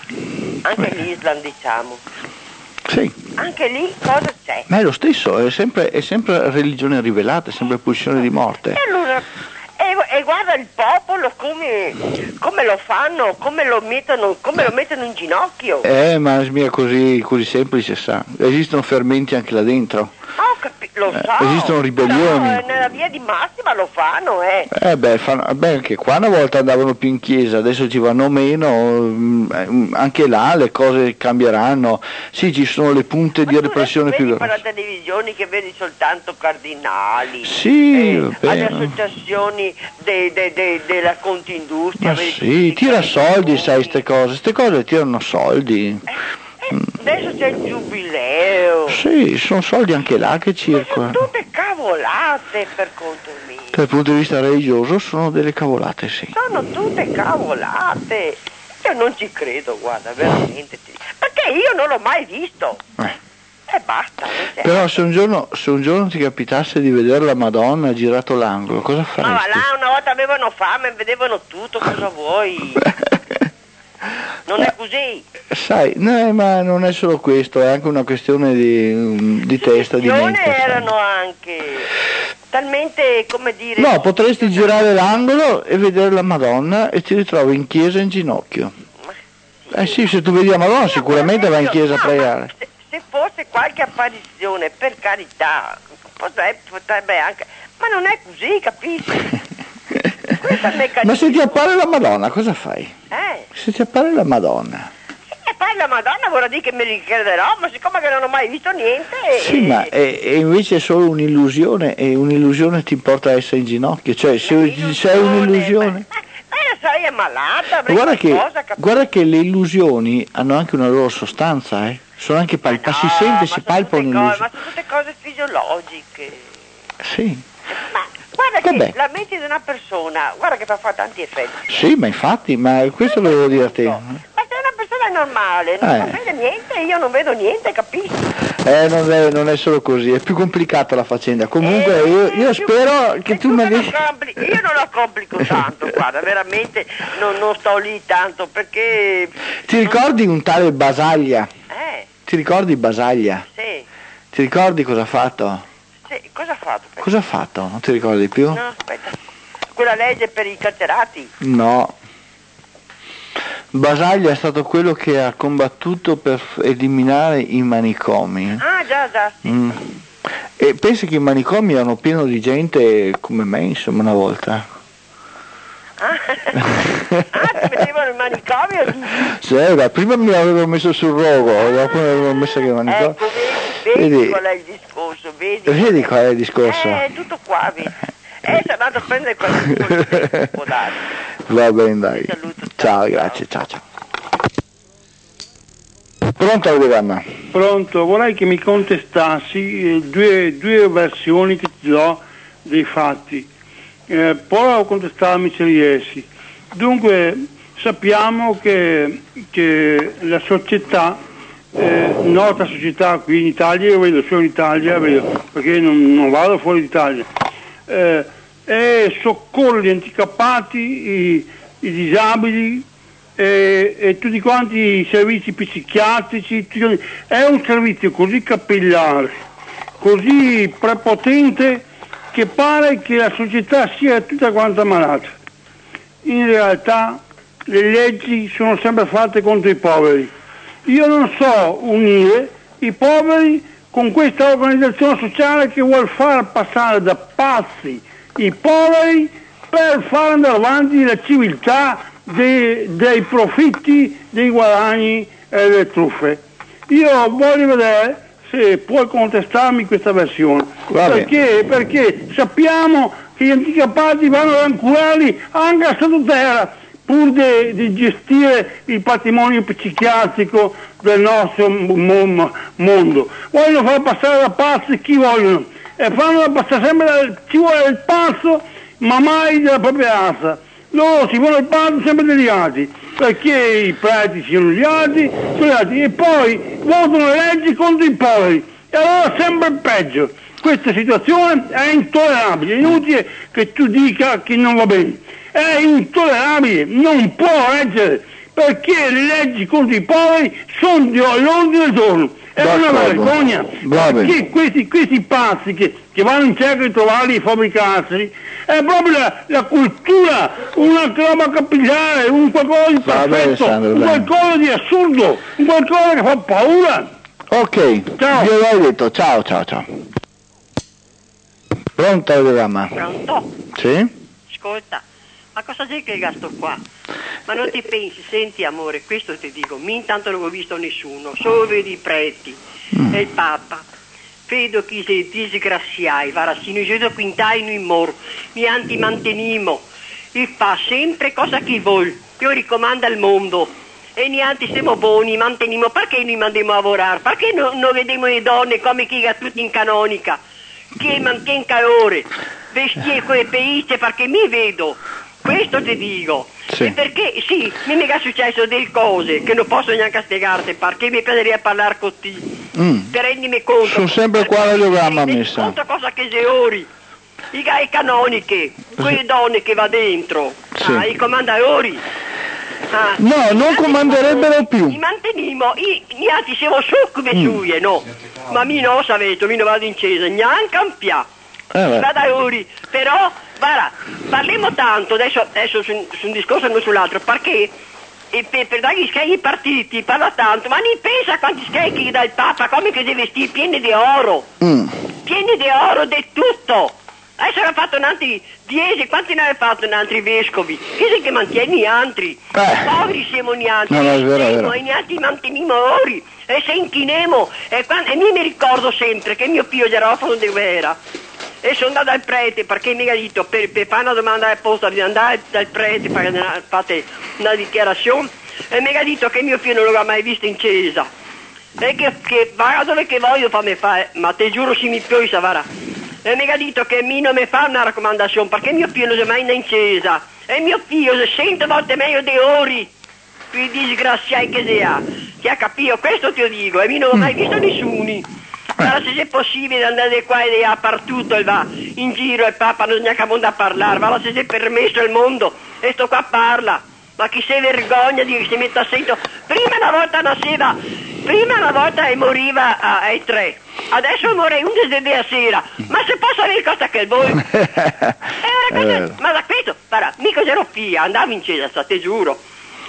anche l'Islam diciamo, Sì. anche lì cosa c'è? Ma è lo stesso, è sempre, è sempre religione rivelata, è sempre pulsione di morte. E allora, e, e guarda il popolo come, come lo fanno, come lo mettono, come lo mettono in ginocchio. Eh, ma mica così, così semplice, sa. Esistono fermenti anche là dentro. Oh, capi- lo Eh, so. esistono ribellioni. No, nella via di Massima lo fanno, eh. Eh beh, fanno- beh, anche qua una volta andavano più in chiesa, adesso ci vanno meno, mm, eh, anche là le cose cambieranno. Sì, ci sono le punte di repressione più Vedi per grosse. la televisione che vedi soltanto cardinali, Sì, eh, vabbè. alle associazioni de- de- de- della Confindustria. Ma vedi sì, tutti tira i soldi, sai, cartoni. ste cose, ste cose tirano soldi. Eh, adesso c'è il giubileo. Sì, sono soldi anche là che circolano. Tutte cavolate per conto mio. Dal punto di vista religioso sono delle cavolate, sì. Sono tutte cavolate. Io non ci credo, guarda, veramente. ti- Perché io non l'ho mai visto. Eh. E basta. non c'è Però altro. se un, giorno, se un giorno ti capitasse di vedere la Madonna girato l'angolo, cosa Ma va faresti? là, una volta avevano fame, vedevano tutto, cosa vuoi? Non è così. Sai, no, ma non è solo questo, è anche una questione di, di testa, di Superstizione mente. sai. erano anche talmente, come dire... No, potresti girare l'angolo e vedere la Madonna e ti ritrovi in chiesa in ginocchio. Eh sì, se tu vedi la Madonna Io, sicuramente per vai in esempio, chiesa a no, ma pregare. Se, se fosse qualche apparizione, per carità, potrebbe, potrebbe anche... Ma non è così, capisci? Questo è il meccanismo. Ma se ti appare la Madonna, cosa fai? Eh? Se ti appare la Madonna. E poi la Madonna vorrà dire che mi ricrederò, ma siccome che non ho mai visto niente... Sì, ma è, è invece è solo un'illusione e un'illusione ti porta a essere in ginocchio, cioè se c'è un'illusione... Ma, ma lo sai, è malata, avrei Guarda che, qualcosa, capisci? guarda che le illusioni hanno anche una loro sostanza, eh? Sono anche pal- No, si sente, ma si sono palpa tutte cose- un'illusione. Ma sono tutte cose fisiologiche. Sì, Ma guarda Vabbè. che la mente di una persona, guarda che fa, fa tanti effetti. sì, ma infatti, ma questo lo devo dire a te. Ma se una persona è normale, non, Eh. non vede niente, io non vedo niente, capisci? Eh, non è, non è solo così, è più complicata la faccenda. Comunque Eh, io, io più- spero che e tu mi me lo dici... compli- Io non lo complico tanto, guarda, veramente non, non sto lì tanto perché... Ti ricordi un tale Basaglia? Eh, Ti ricordi Basaglia? sì, Ti ricordi cosa ha fatto? sì, cosa ha fatto? per- Cosa ha fatto? Non ti ricordi più? No, aspetta. Quella legge per i carcerati? No. Basaglia è stato quello che ha combattuto per eliminare i manicomi. Ah, già, già. Sì. Mm. E pensi che i manicomi erano pieni di gente come me, insomma, una volta? Ah, ah ti mettevano il manicomio? Sì, beh, prima mi avevano messo sul rogo, dopo mi avevano messo che il manicomio. Ecco, vedi, vedi, vedi qual è il discorso, vedi? Vedi qual è il discorso? Eh, tutto qua, vedi. Eh, sono andato a prendere qualche può dare. Va bene, dai. Saluto, ciao. Ciao, grazie, ciao, ciao. Pronto, Aldegamma? Pronto, vorrei che mi contestassi eh, due, due versioni che ti do dei fatti. Eh, prova a contestarmi se riesci. Dunque, sappiamo che, che la società, eh, nota società qui in Italia, io vedo solo in Italia, vedo, perché non, non vado fuori d'Italia, eh, e soccorre gli handicappati, i, i disabili e, e tutti quanti i servizi psichiatrici. Tutti, è un servizio così capillare, così prepotente, che pare che la società sia tutta quanta malata. In realtà le leggi sono sempre fatte contro i poveri. Io non so unire i poveri con questa organizzazione sociale che vuol far passare da pazzi i poveri per far andare avanti la civiltà dei, dei profitti, dei guadagni e delle truffe. Io voglio vedere se puoi contestarmi questa versione, perché, perché sappiamo che gli handicappati vanno ad ancorarli anche a sottoterra pur di, di gestire il patrimonio psichiatrico del nostro mo- mondo. Vogliono far passare da pazzi chi vogliono e fanno passare sempre, ci vuole il passo ma mai della propria razza. Loro si vuole il passo sempre degli altri, perché i preti siano gli altri, sono gli altri, e poi votano le leggi contro i poveri, e allora sempre peggio. Questa situazione è intollerabile, è inutile che tu dica che non va bene, è intollerabile, non può reggere, perché le leggi contro i poveri sono di all'ordine del giorno. È una vergogna, perché questi, questi pazzi che, che vanno in cerca di trovarli e fabbricarseli, è proprio la, la cultura, una roba capillare, un qualcosa di perfetto, un qualcosa di assurdo, un qualcosa che fa paura. Ok, ciao. Io l'ho detto, ciao, ciao, ciao. Pronto, Aldegamma? Pronto? Sì? Ascolta, ma cosa c'è che gasto qua? Ma non ti pensi, senti amore, questo ti dico, mi intanto non ho visto nessuno, solo vedi i preti mm. e il Papa. Vedo che si disgraziai, vara, si noi vedo quintai noi mor, mi anti mantenimo, il fa sempre cosa che vuol, io ricomando al mondo, e niente siamo buoni, mantenimo, perché noi mandiamo a lavorare, perché non no vediamo le donne come chi ha tutti in canonica, che mantiene calore, vestire quelle peiste perché mi vedo. Questo ti dico, sì. E perché sì, mi è mica successo delle cose che non posso neanche spiegarti, perché mi piacerebbe parlare con te, mm. per rendermi conto. Sono sempre qua l'audiogramma messa. Conto cosa che sei ori, i gai canoniche, quelle donne che va dentro, sì. ah, i comandatori. Ah, no, non comanderebbero più. I mantenimo, i niati siamo succubi mm. suie, no, ma mi no sapete, mi non vado in chiesa, neanche un pia. Eh, vada ori, però guarda, parliamo tanto adesso, adesso su, su un discorso e non sull'altro, perché e per, per dare gli schegli partiti parla tanto, ma ne pensa a quanti schegli gli dà il Papa, come che deve vestire pieni di oro, mm. pieni di oro di tutto. Adesso hanno fatto un altri dieci, quanti ne hanno fatto un altri vescovi? Chi è che mantiene gli altri? Eh. Poveri siamo gli altri, no, no, è vero, è vero. E gli altri manteniamo ori, e se inchinemo, e, quando, e io mi ricordo sempre che mio figlio Gerofano di Vera, e sono andato dal prete perché mi ha detto per, per fare una domanda apposta bisogna andare dal prete per fare una dichiarazione, e mi ha detto che mio figlio non l'ha mai visto in chiesa e che, che va dove che voglio fammi fare, ma te giuro se mi pioisa varà, e mi ha detto che mi non mi fa una raccomandazione perché mio figlio non si è mai in chiesa e mio figlio è cento volte meglio di ori più disgraziati che sia, ti ha capito? Questo ti dico, e mi non ho mai visto nessuno. Allora se è possibile andare qua e là partutto e va in giro e Papa non neanche mondo a parlare, allora se è permesso il mondo e sto qua a parla, ma chi si vergogna di si mette a sento, prima una volta nasceva, prima una volta e moriva a, ai tre, adesso muore undici a sera, ma se posso avere cosa che voi? È una cosa, ma da questo, guarda, mica ero figlia, andavo in chiesa, te giuro.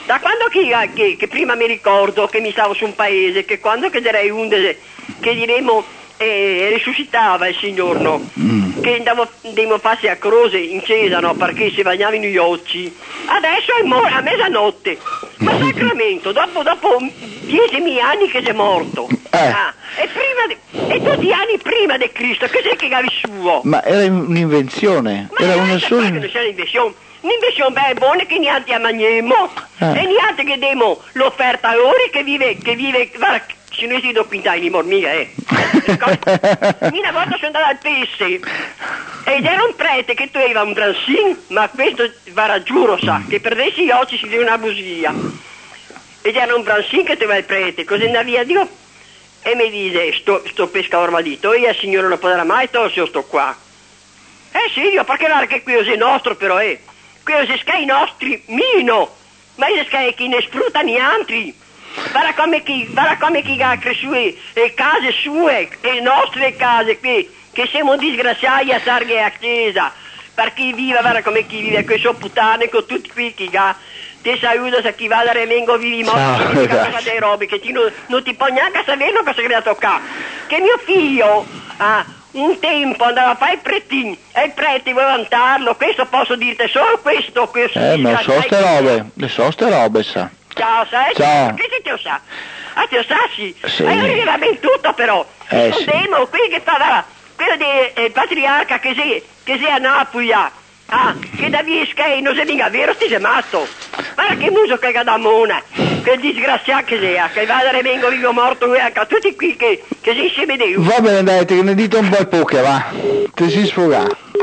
Da quando che, che, che prima mi ricordo che mi stavo su un paese, che quando che direi un che diremo eh, risuscitava il Signor, no? Mm. Che andavamo passi a croce in chiesa, no? Perché si bagnavano gli occhi. Adesso è mor- a mezzanotte. Ma Sacramento, dopo, dopo dieci anni che sei morto. Eh. Ah, e, prima de- e tutti gli anni prima di Cristo, che sei che avevi suo? Ma era un'invenzione. Ma era una sola. Che non sia un'invenzione. Un'invenzione beh, buona che niente a mangiamo. Eh. E niente che diamo l'offerta a ore che vive, che vive, guarda, se noi si do quintali di mormiga, eh. Una volta sono andata al P S ed era un prete che tu aveva un bransin, ma questo va giuro sa, che perdessi gli occhi si deve una bugia. Ed era un bransin che tu aveva il prete, così andava via Dio e mi dice, sto, sto pescatore mi ha detto, io il Signore non potrà mai togliere se io sto qua. Eh sì, io perché guarda che qui è nostro però, eh. Qui è i nostri mino, ma io che chi ne sfrutta niente. Guarda come chi, guarda come chi ha cresciuto le case sue, le nostre case qui, che siamo disgraziati a sarghe a chiesa, per chi vive, guarda come chi vive, qui sono puttane con tutti qui chi ha, ti saluto se chi va da Remengo vivi morto, che cosa dei robi, che ti, non, non ti può neanche sapere cosa che tocca. Che mio figlio, ah, un tempo andava a fare il pretino e il prete voleva vantarlo, questo posso dirti solo questo, questo. Eh, ma so ste robe, le so ste robe, sa. Ciao, sai? Ciao. Che se te lo sa? Ah, te lo sa, sì. Sì. Ma io non va ben tutto, però. Eh, sono sì. demo, quelli che fa, quello del eh, patriarca che sei, che sei a Napoli, ah, che da Viesca non sei mica vero, ti sei matto. Guarda che muso che ha da mona, che disgraziato che sei, che va da Remengo vivo morto, eh, tutti qui che, che sei insieme di lui. Va bene, dai, te ne dite un po' poche, va. Ti si sfoga.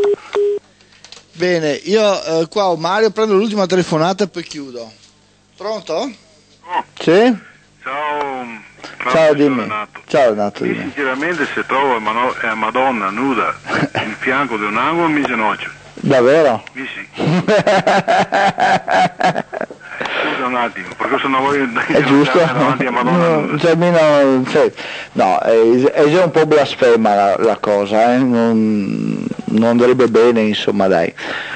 Bene, io eh, qua ho Mario, prendo l'ultima telefonata e poi chiudo. Pronto? Sì? Ciao, Ciao, dimmi. Renato. Ciao, Renato, Io dimmi. sinceramente se trovo a Mano- a Madonna nuda in fianco di un angolo mi ginocchio. Davvero? Mi sì. Scusa un attimo, perché se non voglio È giusto? davanti a Madonna No, nuda. cioè, almeno, cioè, no, è, è già un po' blasfema la, la cosa, eh? non, non andrebbe bene, insomma, dai.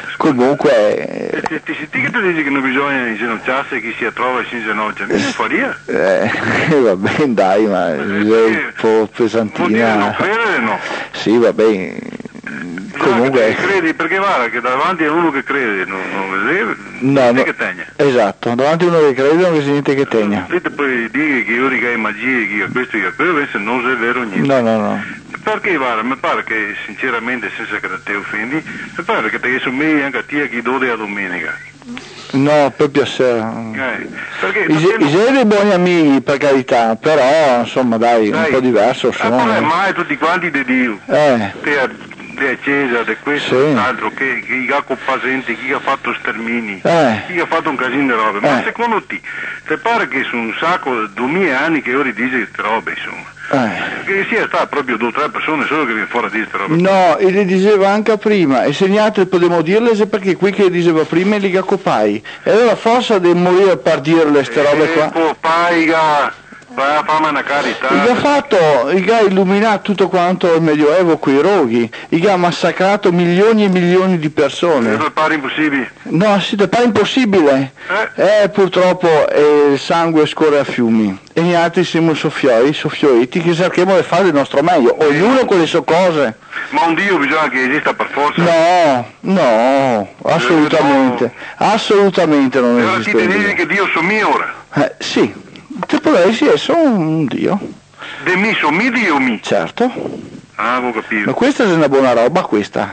Comunque... Eh, Ti, ti senti che tu dici che non bisogna inginocchiarsi e chi si trova e si inginocchia? Mi faria? Eh, va bene, dai, ma è un po' pesantina. Vuol dire non credere, no? Sì, va bene. Comunque... Che credi, perché guarda che davanti a uno che crede non, non vede, No, non no, che tegna. esatto, davanti a uno che crede non c'è niente che tegna. E poi dire che io dica è magia, che questo e che quello, invece non è vero niente. No, no, no. Perché guarda, mi pare che sinceramente, senza che te offendi, mi pare che te sono meglio anche a te chi dode a domenica. No, per piacere. Eh, perché I, i sei dei buoni amici, per carità, però insomma dai, Dai, un po' diverso ah, sono. poi mai tutti quanti di Dio. Eh, Te di Chiesa, di questo Sì. e altro, che, che chi ha compasenti, chi ha fatto stermini, Eh. chi ha fatto un casino di robe. Ma Eh. secondo te, ti pare che sono un sacco, duemila anni che ora dice queste robe, insomma? eh. Che sia sta proprio due o tre persone solo che viene fuori a dire queste robe. No, e le diceva anche prima, e segnate potremmo dirle se perché qui che diceva prima li copai. E allora forse devo morire per dirle queste robe qua. Ecco, paiga, vai a farmi una carità. Il che ha fatto, il che ha illuminato tutto quanto il Medioevo con i roghi, il che ha massacrato milioni e milioni di persone. Mi pare impossibile. No, sì, ti pare impossibile. Eh, purtroppo eh, il sangue scorre a fiumi. E gli altri siamo soffioi, soffioiti, che cerchiamo di fare il nostro meglio, ognuno con le sue cose. Ma un Dio bisogna che esista per forza. No, no, assolutamente, assolutamente non E ora ti esiste un dici Dio. che Dio sono mio ora. Eh, sì, te potresti essere un Dio, De mi sono mi Dio mi. certo. Ah, avevo capito. Ma questa è una buona roba, questa.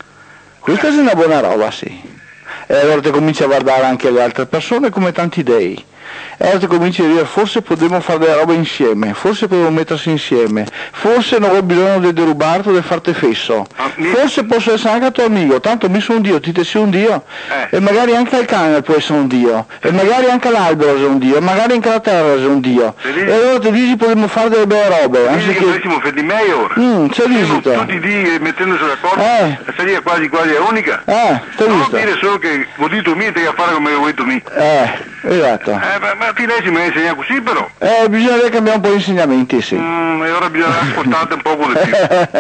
Questa è una buona roba, sì. E allora ti cominci a guardare anche le altre persone come tanti dei. E allora ti cominci a dire forse potremmo fare delle robe insieme, forse potremmo mettersi insieme, forse non ho bisogno di derubarti o di farti fesso, Ah, mi- forse posso essere anche tuo amico, tanto mi sono un Dio, ti te sei un Dio, Eh. e magari anche il cane può essere un Dio, e magari anche l'albero è un Dio, e magari anche la terra è un Dio. Se dici- E allora ti dici potremmo fare delle belle robe, Dici che anziché... dovessimo fare di meglio ora. Mm, c'è Siamo visto? tutti di mettendosi d'accordo, Eh. sarebbe quasi quasi unica. Eh, t'hai Non visto? dire solo che vuol dire tu mi devi fare come vuoi tu mi. Eh, esatto. Eh, ma, ma ti lei mi insegna così però. Eh, bisogna cambiare un po' di insegnamenti, sì. Mm, e ora bisogna ascoltare un po' di più.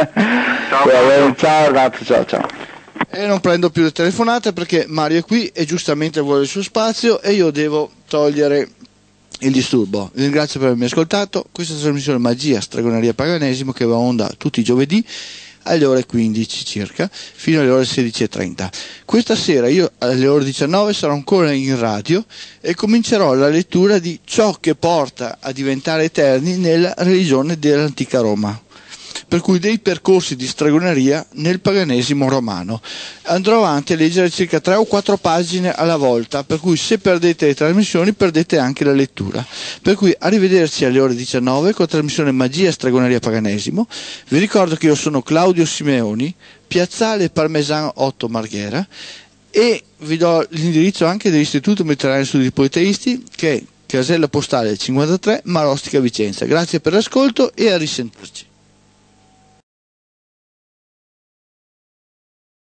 Ciao, Va bene, Fabio. ciao Renato, ciao ciao. E non prendo più le telefonate perché Mario è qui e giustamente vuole il suo spazio e io devo togliere il disturbo. Vi ringrazio per avermi ascoltato. Questa è la trasmissione Magia, Stregoneria, Paganesimo, che va in onda tutti i giovedì alle ore quindici circa fino alle ore sedici e trenta. Questa sera io alle ore diciannove sarò ancora in radio e comincerò la lettura di Ciò che porta a diventare eterni nella religione dell'antica Roma, per cui dei percorsi di stregoneria nel paganesimo romano. Andrò avanti a leggere circa tre o quattro pagine alla volta, per cui se perdete le trasmissioni perdete anche la lettura. Per cui arrivederci alle ore diciannove con la trasmissione Magia, Stregoneria, Paganesimo. Vi ricordo che io sono Claudio Simeoni, Piazzale Parmesan otto Marghera, e vi do l'indirizzo anche dell'Istituto Mediterraneo Studi Politeisti, che è casella postale cinquantatré, Marostica, Vicenza. Grazie per l'ascolto e a risentirci.